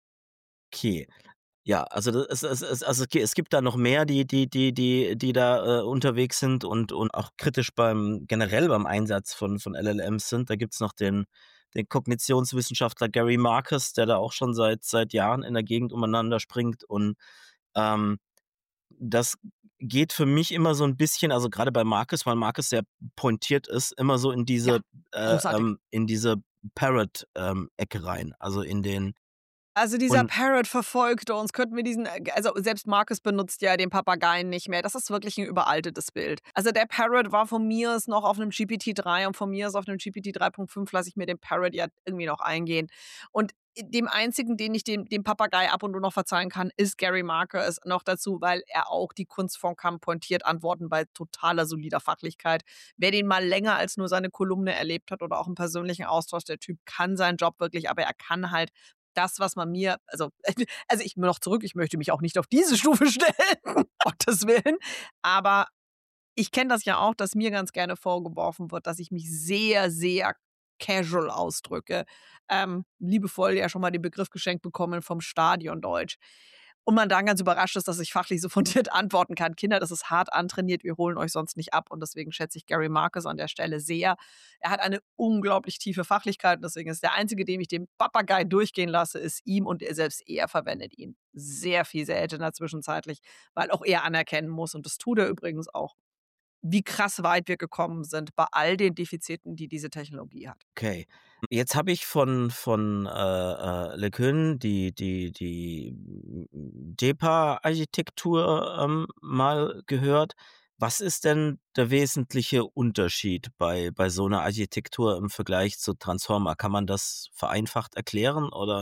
[SPEAKER 1] Okay. Ja, also, da okay, es gibt da noch mehr, die da, unterwegs sind und auch kritisch beim Einsatz von LLMs sind. Da gibt's noch den Kognitionswissenschaftler Gary Marcus, der da auch schon seit Jahren in der Gegend umeinander springt und, ähm, das geht für mich immer so 'n bisschen, also, grade bei Marcus, weil Marcus sehr pointiert ist, immer so
[SPEAKER 2] Ja, großartig.
[SPEAKER 1] in diese Parrot, Ecke rein, also, in den
[SPEAKER 2] Also, dieser
[SPEAKER 1] und
[SPEAKER 2] Parrot verfolgt uns. Könnten wir diesen also, selbst Marcus benutzt ja den Papageien nicht mehr. Das ist wirklich 'n überaltetes Bild. Also, der Parrot war von mir aus noch auf 'nem GPT-3 und von mir aus auf 'nem GPT 3.5 lasse ich mir den Parrot ja irgendwie noch eingehen. Und dem einzigen, den ich dem Papagei ab und zu noch verzeihen kann, ist Gary Marcus noch dazu, weil er auch die Kunstform kann pointiert antworten bei totaler solider Fachlichkeit. Wer den mal länger als nur seine Kolumne erlebt hat oder auch im persönlichen Austausch, der Typ kann seinen Job wirklich, aber er kann halt das, was man mir also, ich noch zurück, ich möchte mich auch nicht auf diese Stufe stellen, um Gottes Willen. Aber ich kenne das ja auch, dass mir ganz gerne vorgeworfen wird, dass ich mich sehr, sehr casual ausdrücke. Liebevoll ja schon mal den Begriff geschenkt bekommen vom Stadiondeutsch. und man dann ganz überrascht ist, dass ich fachlich so fundiert antworten kann: „Kinder, das ist hart antrainiert, wir holen euch sonst nicht ab.“ Und deswegen schätze ich Gary Marcus an der Stelle sehr. Er hat eine unglaublich tiefe Fachlichkeit und deswegen ist der Einzige, dem ich den Papagei durchgehen lasse, ist ihm, und er verwendet ihn sehr viel seltener zwischenzeitlich, weil auch er anerkennen muss, und das tut er übrigens auch, wie krass weit wir gekommen sind bei all den Defiziten, die diese Technologie hat.
[SPEAKER 1] Okay. Jetzt habe ich von LeCun die DEPA-Architektur, mal gehört. Was ist denn der wesentliche Unterschied bei so 'ner Architektur im Vergleich zu Transformer? Kann man das vereinfacht erklären oder?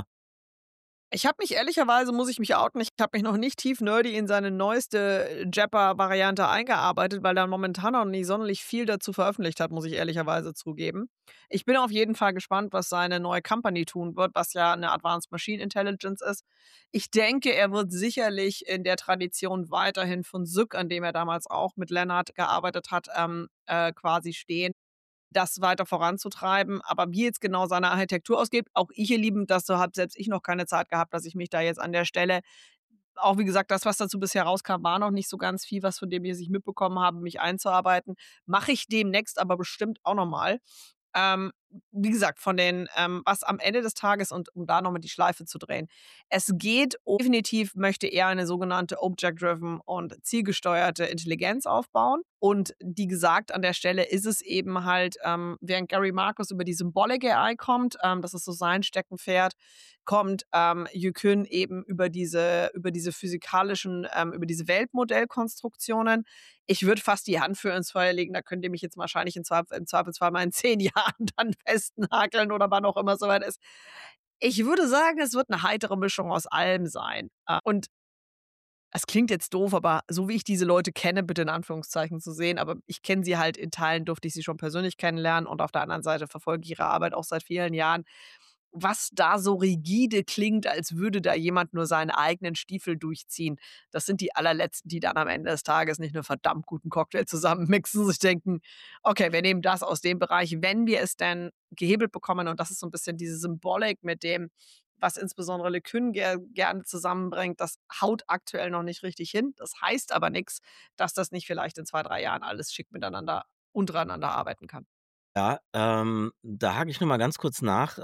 [SPEAKER 2] Ich habe mich ehrlicherweise, muss ich mich outen, ich habe mich noch nicht tief nerdy in seine neueste Japper-Variante eingearbeitet, weil er momentan noch nicht sonderlich viel dazu veröffentlicht hat, muss ich ehrlicherweise zugeben. Ich bin auf jeden Fall gespannt, was seine neue Company tun wird, was ja eine Advanced Machine Intelligence ist. Ich denke, er wird sicherlich in der Tradition weiterhin von SYK, an dem er damals auch mit Lennart gearbeitet hat, quasi stehen, das weiter voranzutreiben. Aber wie jetzt genau seine Architektur ausgeht, auch ich, ihr Lieben, das so habe selbst ich noch keine Zeit gehabt, dass ich mich da jetzt an der Stelle, auch wie gesagt, das, was dazu bisher rauskam, war noch nicht so ganz viel, was von dem ich mitbekommen habe, mich einzuarbeiten. Mache ich demnächst aber bestimmt auch noch mal. Ähm, Wie gesagt, von den was am Ende des Tages, und um da noch mal die Schleife zu drehen, es geht definitiv, möchte er eine sogenannte Object-Driven und zielgesteuerte Intelligenz aufbauen. Und wie gesagt, an der Stelle ist es eben halt, während Gary Marcus über die Symbolic AI kommt, das ist so sein Steckenpferd, kommt, Yukun eben über diese physikalischen, über diese Weltmodellkonstruktionen. Ich würde fast die Hand für ins Feuer legen, da könnt ihr mich jetzt wahrscheinlich im Zweifelsfall mal in 10 Jahren dann festnageln oder wann auch immer es soweit ist. Ich würde sagen, es wird 'ne heitere Mischung aus allem sein. Und es klingt jetzt doof, aber so wie ich diese Leute kenne, bitte in Anführungszeichen zu sehen, aber ich kenne sie halt, in Teilen durfte ich sie schon persönlich kennenlernen, und auf der anderen Seite verfolge ich ihre Arbeit auch seit vielen Jahren. Was da so rigide klingt, als würde da jemand nur seinen eigenen Stiefel durchziehen, das sind die Allerletzten, die dann am Ende des Tages nicht 'nen verdammt guten Cocktail zusammenmixen und sich denken: „Okay, wir nehmen das aus dem Bereich“, wenn wir es denn gehebelt bekommen. Und das ist so 'n bisschen diese Symbolik mit dem, was insbesondere Le Cun gerne zusammenbringt, das haut aktuell noch nicht richtig hin. Das heißt aber nix, dass das nicht vielleicht in 2, 3 Jahren alles schick miteinander untereinander arbeiten kann.
[SPEAKER 1] Ja, da hake ich noch mal ganz kurz nach,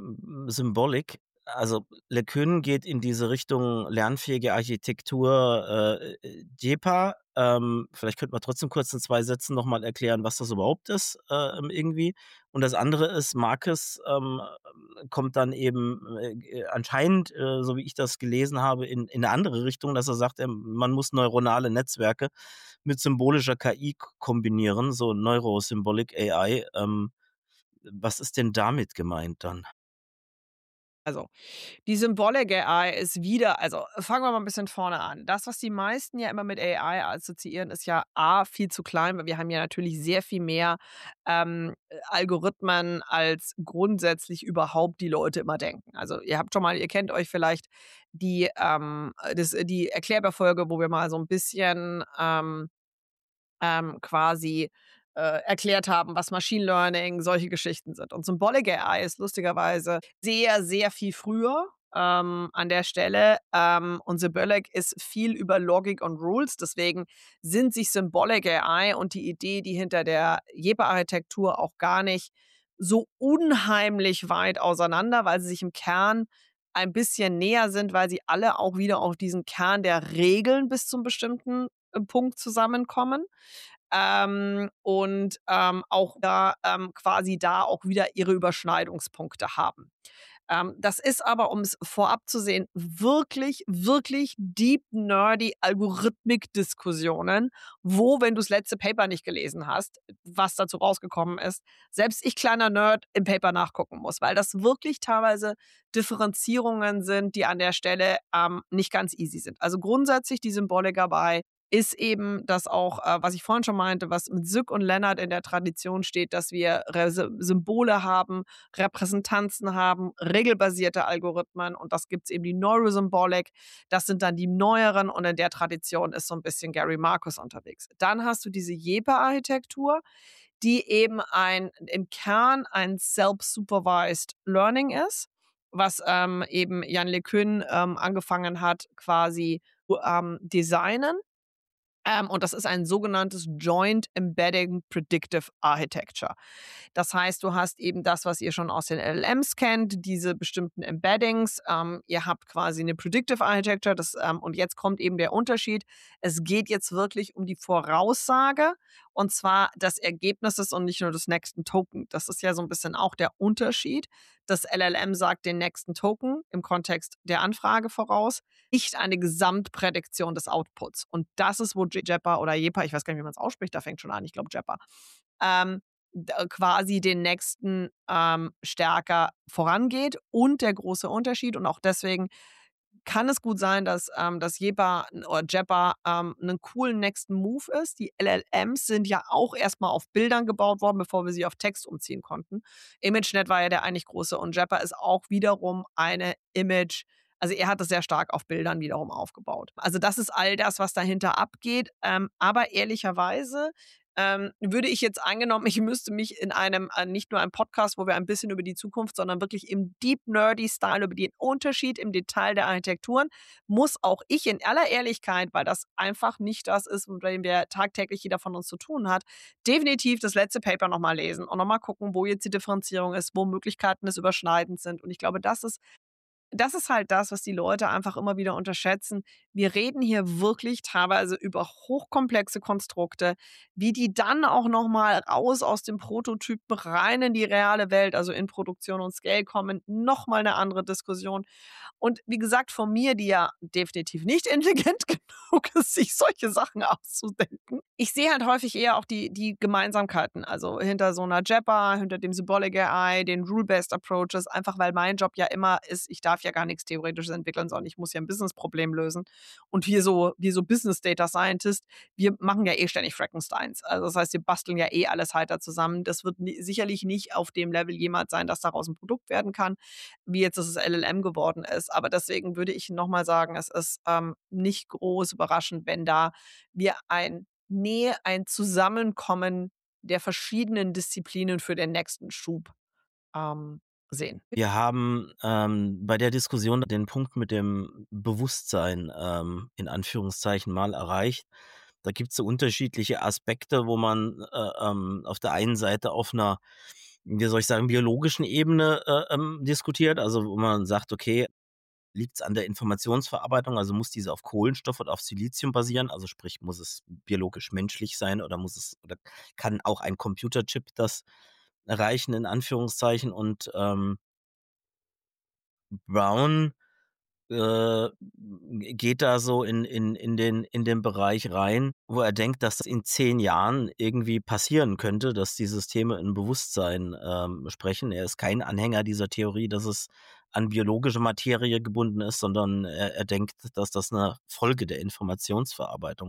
[SPEAKER 1] Symbolik. Also, LeCun geht in diese Richtung lernfähige Architektur, DEPA. Vielleicht könnte man trotzdem kurz in 2 Sätzen noch mal erklären, was das überhaupt ist, irgendwie. Und das andere ist, Marcus, kommt dann eben, anscheinend, so wie ich das gelesen habe, in 'ne andere Richtung, dass er sagt, man muss neuronale Netzwerke mit symbolischer KI kombinieren, so Neurosymbolic AI. Was ist denn damit gemeint dann?
[SPEAKER 2] Also, die Symbolic AI ist wieder, also, fangen wir mal 'n bisschen vorne an. Das, was die meisten ja immer mit AI assoziieren, ist ja A, viel zu klein, weil wir haben ja natürlich sehr viel mehr, Algorithmen, als grundsätzlich überhaupt die Leute immer denken. Also, ihr kennt euch vielleicht die Erklärbär-Folge, wo wir mal so 'n bisschen, quasi, erklärt haben, was Machine Learning, solche Geschichten sind. Und Symbolic AI ist lustigerweise sehr, sehr viel früher, an der Stelle. Und Symbolic ist viel über Logik und Rules. Deswegen sind sich Symbolic AI und die Idee, die hinter der Jeber-Architektur, auch gar nicht so unheimlich weit auseinander, weil sie sich im Kern ein bisschen näher sind, weil sie alle auch wieder auf diesen Kern der Regeln bis zum bestimmten Punkt zusammenkommen. Auch da quasi da auch wieder ihre Überschneidungspunkte haben. Das ist aber, um es vorab zu sehen, wirklich, wirklich deep nerdy Algorithmik-Diskussionen, wo, wenn du das letzte Paper nicht gelesen hast, was dazu rausgekommen ist, selbst ich, kleiner Nerd, im Paper nachgucken muss, weil das wirklich teilweise Differenzierungen sind, die an der Stelle nicht ganz easy sind. Also grundsätzlich die Symbolik dabei ist eben das auch, was ich vorhin schon meinte, was mit Syk und Lennart in der Tradition steht, dass wir Symbole haben, Repräsentanzen haben, regelbasierte Algorithmen, und das gibt's eben die Neurosymbolik. Das sind dann die neueren, und in der Tradition ist so ein bisschen Gary Marcus unterwegs. Dann hast du diese Jeper-Architektur, die eben im Kern ein Self-Supervised Learning ist, was, eben Jan LeCun, angefangen hat, quasi, designen. Und das ist ein sogenanntes Joint Embedding Predictive Architecture. Das heißt, du hast eben das, was ihr schon aus den LLMs kennt, diese bestimmten Embeddings. Ihr habt quasi eine Predictive Architecture, und jetzt kommt eben der Unterschied. Es geht jetzt wirklich um die Voraussage, und zwar des Ergebnisses und nicht nur des nächsten Token. Das ist ja so ein bisschen auch der Unterschied. Das LLM sagt den nächsten Token im Kontext der Anfrage voraus, nicht eine Gesamtprädiktion des Outputs. Und das ist, wo Jepper oder Jepa, ich weiß gar nicht, wie man es ausspricht, da fängt schon an, ich glaube Jepper, ähm, quasi den nächsten stärker vorangeht. Und der große Unterschied, und auch deswegen kann es gut sein, dass Jepa oder Jepper 'nen coolen nächsten Move ist. Die LLMs sind ja auch erstmal auf Bildern gebaut worden, bevor wir sie auf Text umziehen konnten. ImageNet war ja der eigentlich große, und Jepper ist auch wiederum eine Image, also er hat es sehr stark auf Bildern wiederum aufgebaut. Also das ist all das, was dahinter abgeht. Aber ehrlicherweise würde ich jetzt, angenommen, ich müsste mich in einem, nicht nur einem Podcast, wo wir ein bisschen über die Zukunft, sondern wirklich im Deep Nerdy Style über den Unterschied im Detail der Architekturen, muss auch ich in aller Ehrlichkeit, weil das einfach nicht das ist, mit dem wir tagtäglich jeder von uns zu tun hat, definitiv das letzte Paper nochmal lesen und nochmal gucken, wo jetzt die Differenzierung ist, wo Möglichkeiten des Überschneidens sind. Und ich glaube, das ist halt das, was die Leute einfach immer wieder unterschätzen. Wir reden hier wirklich teilweise über hochkomplexe Konstrukte, wie die dann auch noch mal raus aus dem Prototypen rein in die reale Welt, also in Produktion und Scale kommen, noch mal 'ne andere Diskussion. Und wie gesagt, von mir, die ja definitiv nicht intelligent genug ist, sich solche Sachen auszudenken. Ich sehe halt häufig eher auch die Gemeinsamkeiten, also hinter so einer Jepper, hinter dem Symbolic AI, den Rule-Based Approaches, einfach weil mein Job ja immer ist, ich darf ja gar nichts Theoretisches entwickeln, sondern ich muss ja ein Businessproblem lösen. Und wir so Business Data Scientist, wir machen ja eh ständig Frankensteins. Also, das heißt, wir basteln ja eh alles heiter zusammen. Das wird sicherlich nicht auf dem Level jemals sein, dass daraus ein Produkt werden kann, wie jetzt das LLM geworden ist. Aber deswegen würde ich noch mal sagen, es ist, nicht groß überraschend, wenn da wir ein Zusammenkommen der verschiedenen Disziplinen für den nächsten Schub, sehen.
[SPEAKER 1] Wir haben, bei der Diskussion den Punkt mit dem Bewusstsein, in Anführungszeichen mal erreicht. Da gibt's so unterschiedliche Aspekte, wo man, auf der einen Seite auf einer, wie soll ich sagen, biologischen Ebene, diskutiert, also wo man sagt: „Okay, liegt's an der Informationsverarbeitung, also muss diese auf Kohlenstoff oder auf Silizium basieren? Also sprich, muss es biologisch menschlich sein oder muss es oder kann auch ein Computerchip das erreichen in Anführungszeichen?“ Und, Brown, geht da so in den Bereich rein, wo er denkt, dass das in 10 Jahren irgendwie passieren könnte, dass die Systeme in Bewusstsein, sprechen. Er ist kein Anhänger dieser Theorie, dass es an biologische Materie gebunden ist, sondern er denkt, dass das eine Folge der Informationsverarbeitung,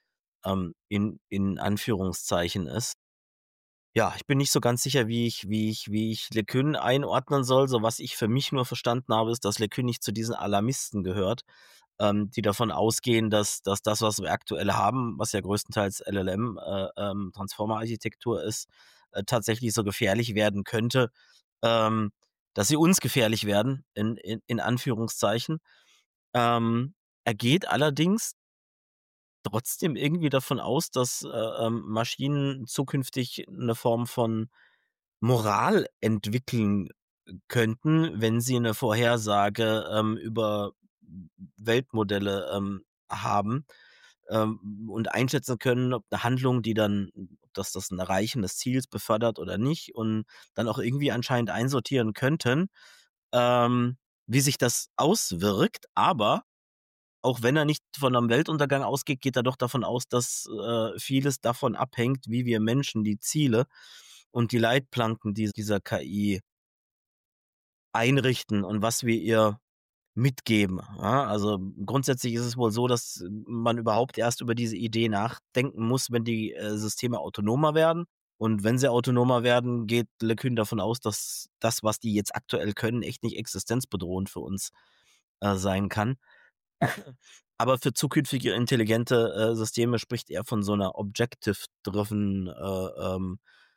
[SPEAKER 1] in Anführungszeichen ist. Ja, ich bin nicht so ganz sicher, wie ich LeCun einordnen soll. So was ich für mich nur verstanden habe, ist, dass LeCun nicht zu diesen Alarmisten gehört, die davon ausgehen, dass das, was wir aktuell haben, was ja größtenteils LLM, Transformer-Architektur ist, tatsächlich so gefährlich werden könnte, ähm, dass sie uns gefährlich werden, in Anführungszeichen. Er geht allerdings trotzdem irgendwie davon aus, dass, Maschinen zukünftig eine Form von Moral entwickeln könnten, wenn sie eine Vorhersage, über Weltmodelle, haben, und einschätzen können, ob 'ne Handlung, die dann ob das 'n Erreichen des Ziels befördert oder nicht und dann auch irgendwie anscheinend einsortieren könnten, ähm, wie sich das auswirkt. Aber auch wenn er nicht von 'nem Weltuntergang ausgeht, geht er doch davon aus, dass, vieles davon abhängt, wie wir Menschen die Ziele und die Leitplanken dieser KI einrichten und was wir ihr mitgeben, ja? Also, grundsätzlich ist es wohl so, dass man überhaupt erst über diese Idee nachdenken muss, wenn die, Systeme autonomer werden. Und wenn sie autonomer werden, geht LeCun davon aus, dass das, was die jetzt aktuell können, echt nicht existenzbedrohend für uns, sein kann. Aber für zukünftige intelligente, Systeme spricht er von so 'ner Objective-driven,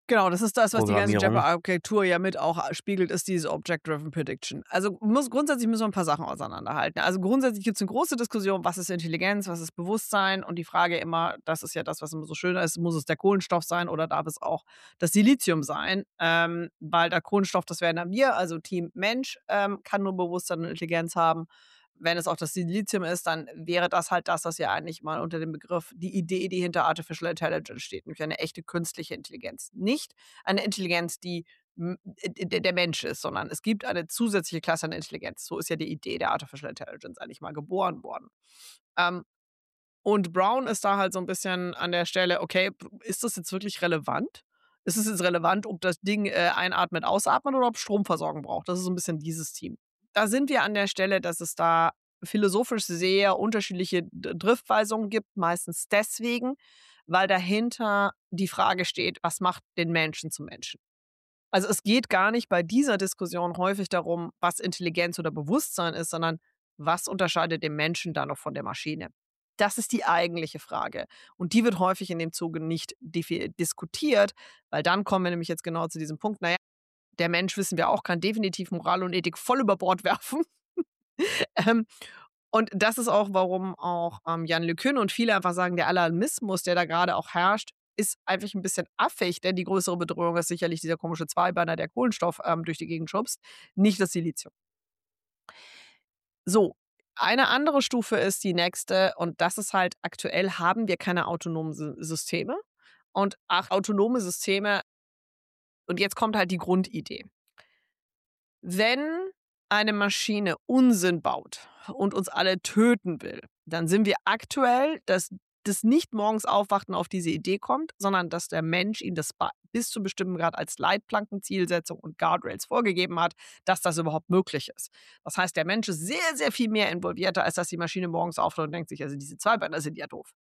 [SPEAKER 2] Genau, das ist das, was die ganze
[SPEAKER 1] Programmierung.
[SPEAKER 2] Java-Architektur ja mit auch spiegelt, ist diese Object-Driven Prediction. Also, grundsätzlich müssen wir ein paar Sachen auseinanderhalten. Also, grundsätzlich gibt es eine große Diskussion, was ist Intelligenz, was ist Bewusstsein, und die Frage immer, das ist ja das, was immer so schön ist, muss es der Kohlenstoff sein oder darf es auch das Silizium sein? Weil der Kohlenstoff, das wären dann wir, also Team Mensch, kann nur Bewusstsein und Intelligenz haben. Wenn es auch das Silizium ist, dann wäre das halt das, was ja eigentlich mal unter dem Begriff die Idee, die hinter Artificial Intelligence steht, nämlich eine echte künstliche Intelligenz. Nicht eine Intelligenz, die der Mensch ist, sondern es gibt eine zusätzliche Klasse an Intelligenz. So ist ja die Idee der Artificial Intelligence eigentlich mal geboren worden. Ähm, und Brown ist da halt so ein bisschen an der Stelle, okay, ist das jetzt wirklich relevant? Ist es jetzt relevant, ob das Ding, einatmet, ausatmet oder ob Stromversorgung braucht? Das ist so ein bisschen dieses Team. Da sind wir an der Stelle, dass es da philosophisch sehr unterschiedliche Driftweisungen gibt, meistens deswegen, weil dahinter die Frage steht: „Was macht den Menschen zum Menschen?“ Also, es geht gar nicht bei dieser Diskussion häufig darum, was Intelligenz oder Bewusstsein ist, sondern was unterscheidet den Menschen da noch von der Maschine? Das ist die eigentliche Frage. Und die wird häufig in dem Zuge nicht diskutiert, weil dann kommen wir nämlich jetzt genau zu diesem Punkt, na ja, der Mensch, wissen wir auch, kann definitiv Moral und Ethik voll über Bord werfen. Ähm, und das ist auch, warum auch, Jan LeCun und viele einfach sagen, der Alarmismus, der da gerade auch herrscht, ist einfach ein bisschen affig, denn die größere Bedrohung ist sicherlich dieser komische Zweibeiner, der Kohlenstoff, durch die Gegend schubst, nicht das Silizium. So, eine andere Stufe ist die nächste, und das ist halt, aktuell haben wir keine autonomen Systeme, und autonome Systeme, und jetzt kommt halt die Grundidee. Wenn eine Maschine Unsinn baut und uns alle töten will, dann sind wir aktuell, dass das nicht morgens aufwacht und auf diese Idee kommt, sondern dass der Mensch ihm das bis zu bestimmten Grad als Leitplanken, Zielsetzung und Guardrails vorgegeben hat, dass das überhaupt möglich ist. Das heißt, der Mensch ist sehr, sehr viel mehr involvierter, als dass die Maschine morgens aufwacht und denkt sich, also diese Zweibeiner sind ja doof.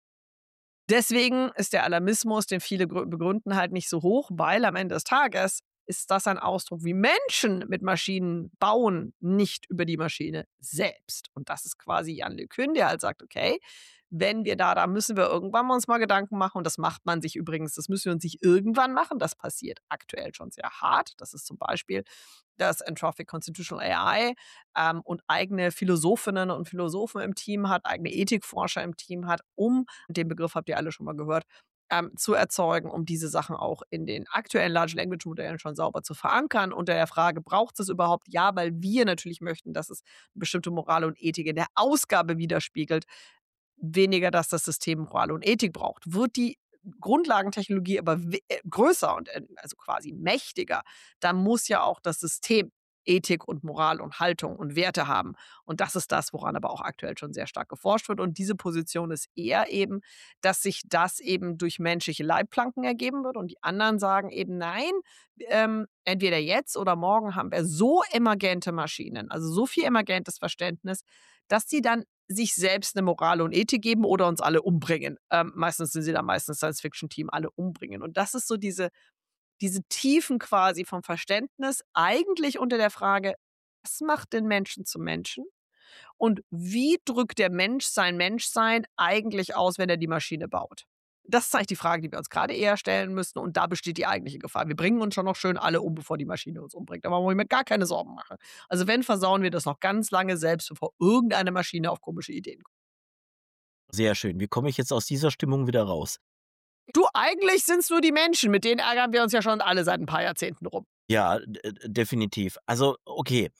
[SPEAKER 2] Deswegen ist der Alarmismus, den viele begründen, halt nicht so hoch, weil am Ende des Tages ist das ein Ausdruck, wie Menschen mit Maschinen bauen, nicht über die Maschine selbst. Und das ist quasi Jan LeCun, der halt sagt, okay, wenn wir da müssen wir irgendwann mal uns mal Gedanken machen, und das macht man sich übrigens, das müssen wir uns sich irgendwann machen, das passiert aktuell schon sehr hart. Das ist zum Beispiel das Anthropic Constitutional AI, und eigene Philosophinnen und Philosophen im Team hat, eigene Ethikforscher im Team hat, den Begriff habt ihr alle schon mal gehört, zu erzeugen, um diese Sachen auch in den aktuellen Large Language Modellen schon sauber zu verankern. Unter der Frage, braucht es überhaupt? Ja, weil wir natürlich möchten, dass es eine bestimmte Moral und Ethik in der Ausgabe widerspiegelt, weniger, dass das System Moral und Ethik braucht. Wird die Grundlagentechnologie aber größer und, also quasi mächtiger, dann muss ja auch das System Ethik und Moral und Haltung und Werte haben. Und das ist das, woran aber auch aktuell schon sehr stark geforscht wird. Und diese Position ist eher eben, dass sich das eben durch menschliche Leitplanken ergeben wird. Und die anderen sagen eben, nein, entweder jetzt oder morgen haben wir so emergente Maschinen, also so viel emergentes Verständnis, dass sie dann sich selbst eine Moral und Ethik geben oder uns alle umbringen. Meistens sind sie dann meistens Science-Fiction-Team, alle umbringen. Und das ist so diese Tiefen quasi vom Verständnis, eigentlich unter der Frage: „Was macht den Menschen zum Menschen?“ Und wie drückt der Mensch sein Menschsein eigentlich aus, wenn er die Maschine baut? Das ist eigentlich die Frage, die wir uns gerade eher stellen müssen, und da besteht die eigentliche Gefahr. Wir bringen uns schon noch schön alle um, bevor die Maschine uns umbringt. Da brauchen wir mir gar keine Sorgen machen. Also, wenn, versauen wir das noch ganz lange selbst, bevor irgendeine Maschine auf komische Ideen kommt.
[SPEAKER 1] Sehr schön. Wie komme ich jetzt aus dieser Stimmung wieder raus?
[SPEAKER 2] Du, eigentlich sind's nur die Menschen, mit denen ärgern wir uns ja schon alle seit ein paar Jahrzehnten rum.
[SPEAKER 1] Ja, definitiv. Also, okay,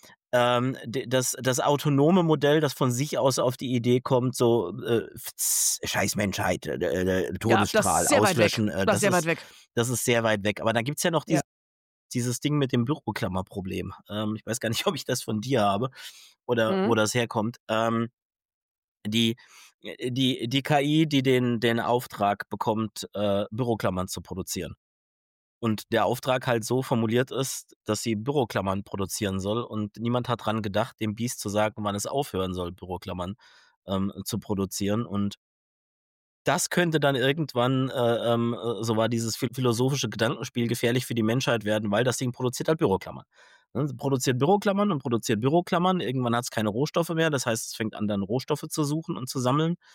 [SPEAKER 1] d das autonome Modell, das von sich aus auf die Idee kommt, so, „Scheiß Menschheit,
[SPEAKER 2] Ja, das
[SPEAKER 1] Todesstrahl,
[SPEAKER 2] ist sehr weit weg.
[SPEAKER 1] auslöschen“,
[SPEAKER 2] Das ist sehr weit weg.
[SPEAKER 1] das ist sehr weit weg. Aber dann gibt's ja noch
[SPEAKER 2] Ja.
[SPEAKER 1] dieses Ding mit dem Büroklammerproblem. Ich weiß gar nicht, ob ich das von dir habe oder
[SPEAKER 2] Mhm.
[SPEAKER 1] wo das herkommt. Die die KI, die den Auftrag bekommt, Büroklammern zu produzieren. Und der Auftrag halt so formuliert ist, dass sie Büroklammern produzieren soll, und niemand hat dran gedacht, dem Biest zu sagen, wann es aufhören soll, Büroklammern, zu produzieren. Und das könnte dann irgendwann, so war dieses philosophische Gedankenspiel, gefährlich für die Menschheit werden, weil das Ding produziert halt Büroklammern. Ne, produziert Büroklammern und produziert Büroklammern. Irgendwann hat es keine Rohstoffe mehr. Das heißt, es fängt an, dann Rohstoffe zu suchen und zu sammeln.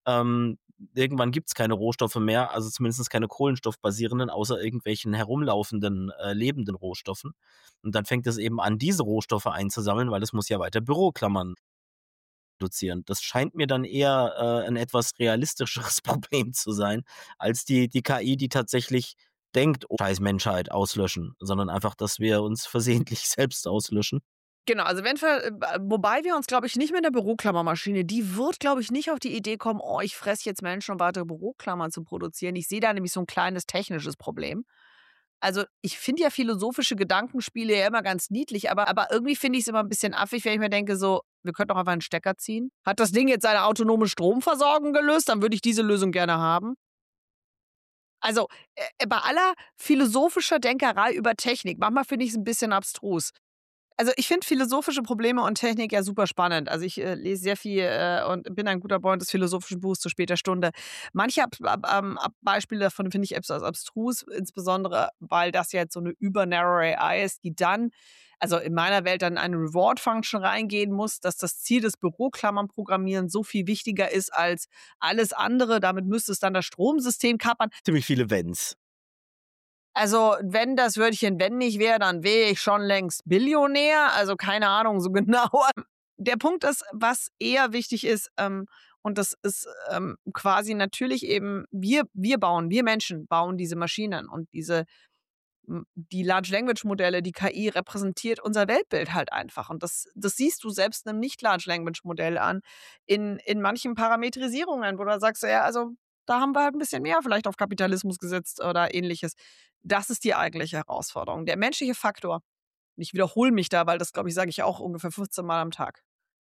[SPEAKER 1] Ähm, Irgendwann gibt's keine Rohstoffe mehr, also zumindest keine kohlenstoffbasierenden, außer irgendwelchen herumlaufenden, lebenden Rohstoffen. Und dann fängt es eben an, diese Rohstoffe einzusammeln, weil es muss ja weiter Büroklammern produzieren. Das scheint mir dann eher, 'n etwas realistischeres Problem zu sein, als die KI, die tatsächlich denkt: „Oh, scheiß Menschheit, auslöschen“, sondern einfach, dass wir uns versehentlich selbst auslöschen.
[SPEAKER 2] Genau, also wenn wir wobei wir uns, glaube ich, nicht mit der Büroklammermaschine die wird, glaube ich, nicht auf die Idee kommen: „Oh, ich fresse jetzt Menschen, um weitere Büroklammern zu produzieren.“ Ich sehe da nämlich so 'n kleines technisches Problem. Also, ich finde ja philosophische Gedankenspiele ja immer ganz niedlich, aber irgendwie finde ich's immer 'n bisschen affig, wenn ich mir denke so: „Wir könnten doch einfach 'n Stecker ziehen.“ Hat das Ding jetzt seine autonome Stromversorgung gelöst, dann würde ich diese Lösung gerne haben. Also, bei aller philosophischer Denkerei über Technik, manchmal finde ich's 'n bisschen abstrus. Also, ich finde philosophische Probleme und Technik ja super spannend. Also, ich, lese sehr viel, und bin ein guter Freund des philosophischen Buchs „Zu später Stunde“. Manche Beispiele davon finde ich etwas abstrus, insbesondere, weil das ja jetzt so 'ne über-narrow AI ist, die dann also, in meiner Welt dann in eine Reward-Function reingehen muss, dass das Ziel des Büroklammern-Programmieren so viel wichtiger ist als alles andere. Damit müsste es dann das Stromsystem kappern.
[SPEAKER 1] Ziemlich viele Wenns.
[SPEAKER 2] Also, wenn das Wörtchen „wenn“ nicht wäre, dann wäre ich schon längst Billionär. Also, keine Ahnung so genau. Der Punkt ist, was eher wichtig ist, und das ist, quasi natürlich eben wir Menschen bauen diese Maschinen und die Large Language Modelle, die KI repräsentiert unser Weltbild halt einfach. Und das siehst du selbst 'nem nicht Large Language Modell an in manchen Parametrisierungen, wo du sagst: „Ja, also, da haben wir halt 'n bisschen mehr vielleicht auf Kapitalismus gesetzt“ oder Ähnliches. Das ist die eigentliche Herausforderung. Der menschliche Faktor. Ich wiederhole mich da, weil das, glaube ich, sage ich auch ungefähr 15 Mal am Tag.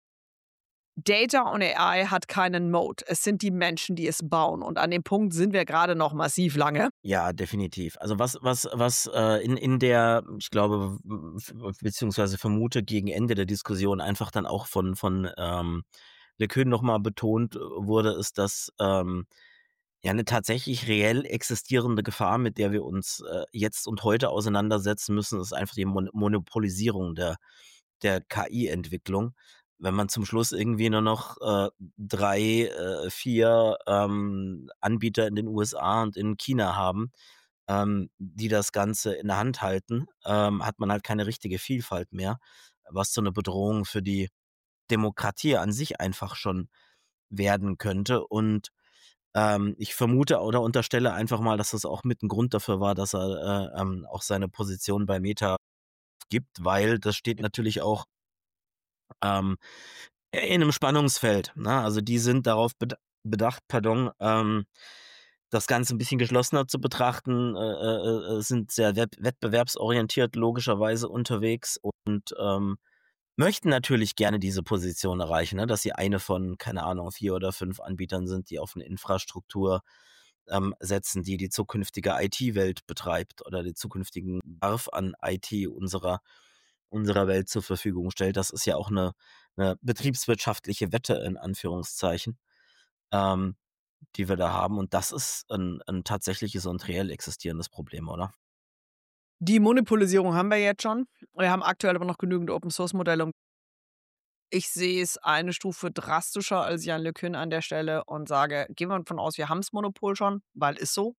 [SPEAKER 2] Data und AI hat keinen Mode. Es sind die Menschen, die es bauen. Und an dem Punkt sind wir grade noch massiv lange.
[SPEAKER 1] Ja, definitiv. Also, was, in der ich glaube, beziehungsweise vermute gegen Ende der Diskussion einfach dann auch von Le Cun noch mal betont wurde, ist, dass, ja, 'ne tatsächlich reell existierende Gefahr, mit der wir uns, jetzt und heute auseinandersetzen müssen, ist einfach die Monopolisierung der KI-Entwicklung. Wenn man zum Schluss irgendwie nur noch, 3, 4, Anbieter in den USA und in China haben, die das Ganze in der Hand halten, hat man halt keine richtige Vielfalt mehr, was zu 'ner Bedrohung für die Demokratie an sich einfach schon werden könnte. Und, ich vermute oder unterstelle einfach mal, dass das auch mit 'n Grund dafür war, dass er, auch seine Position bei Meta gibt, weil das steht natürlich auch, ähm, in 'nem Spannungsfeld, ne? Also, die sind darauf bedacht, pardon, das Ganze 'n bisschen geschlossener zu betrachten, sind sehr wettbewerbsorientiert logischerweise unterwegs und, möchten natürlich gerne diese Position erreichen, ne, dass sie eine von, keine Ahnung, 4 oder 5 Anbietern sind, die auf 'ne Infrastruktur, setzen, die die zukünftige IT-Welt betreibt oder den zukünftigen Bedarf an IT unserer Welt zur Verfügung stellt. Das ist ja auch 'ne betriebswirtschaftliche Wette in Anführungszeichen, ähm, die wir da haben. Und das ist 'n tatsächliches und reell existierendes Problem, oder?
[SPEAKER 2] Die Monopolisierung haben wir jetzt schon. Wir haben aktuell aber noch genügend Open-Source-Modelle. Ich sehe es eine Stufe drastischer als Jan Le Cun an der Stelle und sage: „Gehen wir davon aus, wir haben's Monopol schon“, weil ist so.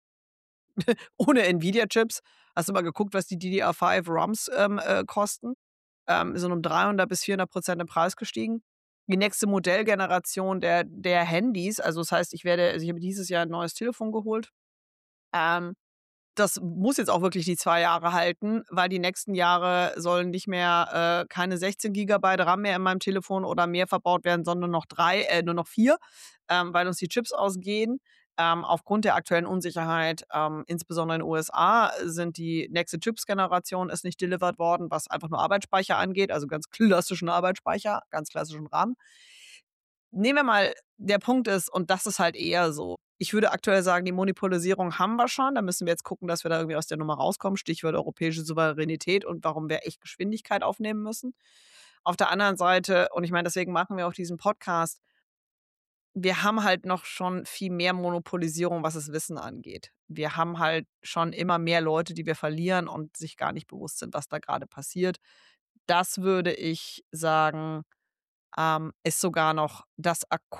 [SPEAKER 2] Ohne Nvidia-Chips. Hast du mal geguckt, was die DDR5 ROMs, kosten? Sind um 300 bis 400% im Preis gestiegen. Die nächste Modellgeneration der Handys, also das heißt, ich habe dieses Jahr 'n neues Telefon geholt. Ähm, Das muss jetzt auch wirklich die 2 Jahre halten, weil die nächsten Jahre sollen nicht mehr keine 16 Gigabyte RAM mehr in meinem Telefon oder mehr verbaut werden, sondern nur noch 4, weil uns die Chips ausgehen. Aufgrund der aktuellen Unsicherheit, insbesondere in den USA, sind die nächste Chips-Generation ist nicht delivered worden, was einfach nur Arbeitsspeicher angeht, also ganz klassischen Arbeitsspeicher, ganz klassischen RAM. Nehmen wir mal der Punkt ist und das ist halt eher so. Ich würde aktuell sagen, die Monopolisierung haben wir schon. Da müssen wir jetzt gucken, dass wir da irgendwie aus der Nummer rauskommen. Stichwort europäische Souveränität und warum wir echt Geschwindigkeit aufnehmen müssen. Auf der anderen Seite und ich meine, deswegen machen wir auch diesen Podcast, wir haben halt noch schon viel mehr Monopolisierung, was das Wissen angeht. Wir haben halt schon immer mehr Leute, die wir verlieren und sich gar nicht bewusst sind, was da grade passiert. Das würde ich sagen ist sogar noch das akut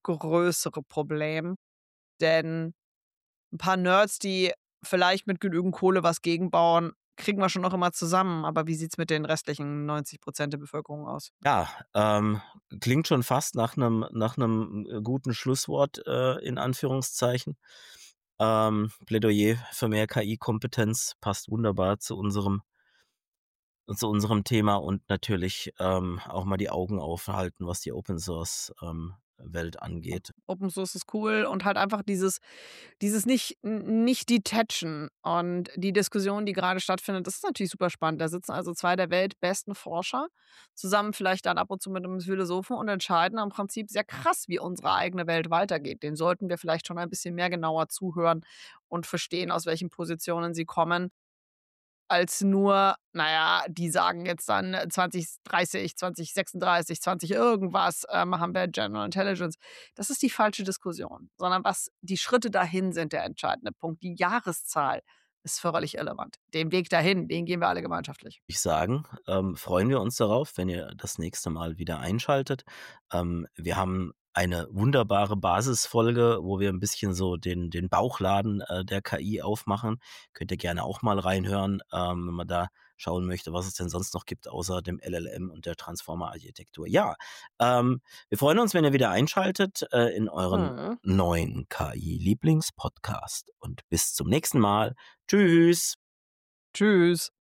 [SPEAKER 2] größere Problem, denn ein paar Nerds, die vielleicht mit genügend Kohle was gegenbauen, kriegen wir schon noch immer zusammen. Aber wie sieht's mit den restlichen 90% der Bevölkerung aus?
[SPEAKER 1] Ja, klingt schon fast nach 'nem guten Schlusswort, in Anführungszeichen. Plädoyer für mehr KI-Kompetenz passt wunderbar zu unserem Thema und natürlich, auch mal die Augen aufhalten, was die Open Source, Welt angeht.
[SPEAKER 2] Open Source ist cool und halt einfach dieses nicht detachen und die Diskussion, die gerade stattfindet, das ist natürlich super spannend. Da sitzen also 2 der weltbesten Forscher zusammen, vielleicht dann ab und zu mit einem Philosophen und entscheiden im Prinzip sehr krass, wie unsere eigene Welt weitergeht. Den sollten wir vielleicht schon ein bisschen mehr genauer zuhören und verstehen, aus welchen Positionen sie kommen, als nur, na ja, die sagen jetzt dann 2030, 2036, 20 irgendwas, machen wir General Intelligence. Das ist die falsche Diskussion, sondern was die Schritte dahin sind der entscheidende Punkt. Die Jahreszahl ist völlig irrelevant. Den Weg dahin, den gehen wir alle gemeinschaftlich.
[SPEAKER 1] Ich sagen, freuen wir uns darauf, wenn ihr das nächste Mal wieder einschaltet. Wir haben eine wunderbare Basisfolge, wo wir ein bisschen so den Bauchladen, der KI aufmachen. Könnt ihr gerne auch mal reinhören, wenn man da schauen möchte, was es denn sonst noch gibt außer dem LLM und der Transformer-Architektur. Ja, wir freuen uns, wenn ihr wieder einschaltet, in euren
[SPEAKER 2] Mhm.
[SPEAKER 1] neuen KI-Lieblingspodcast und bis zum nächsten Mal. Tschüss.
[SPEAKER 2] Tschüss.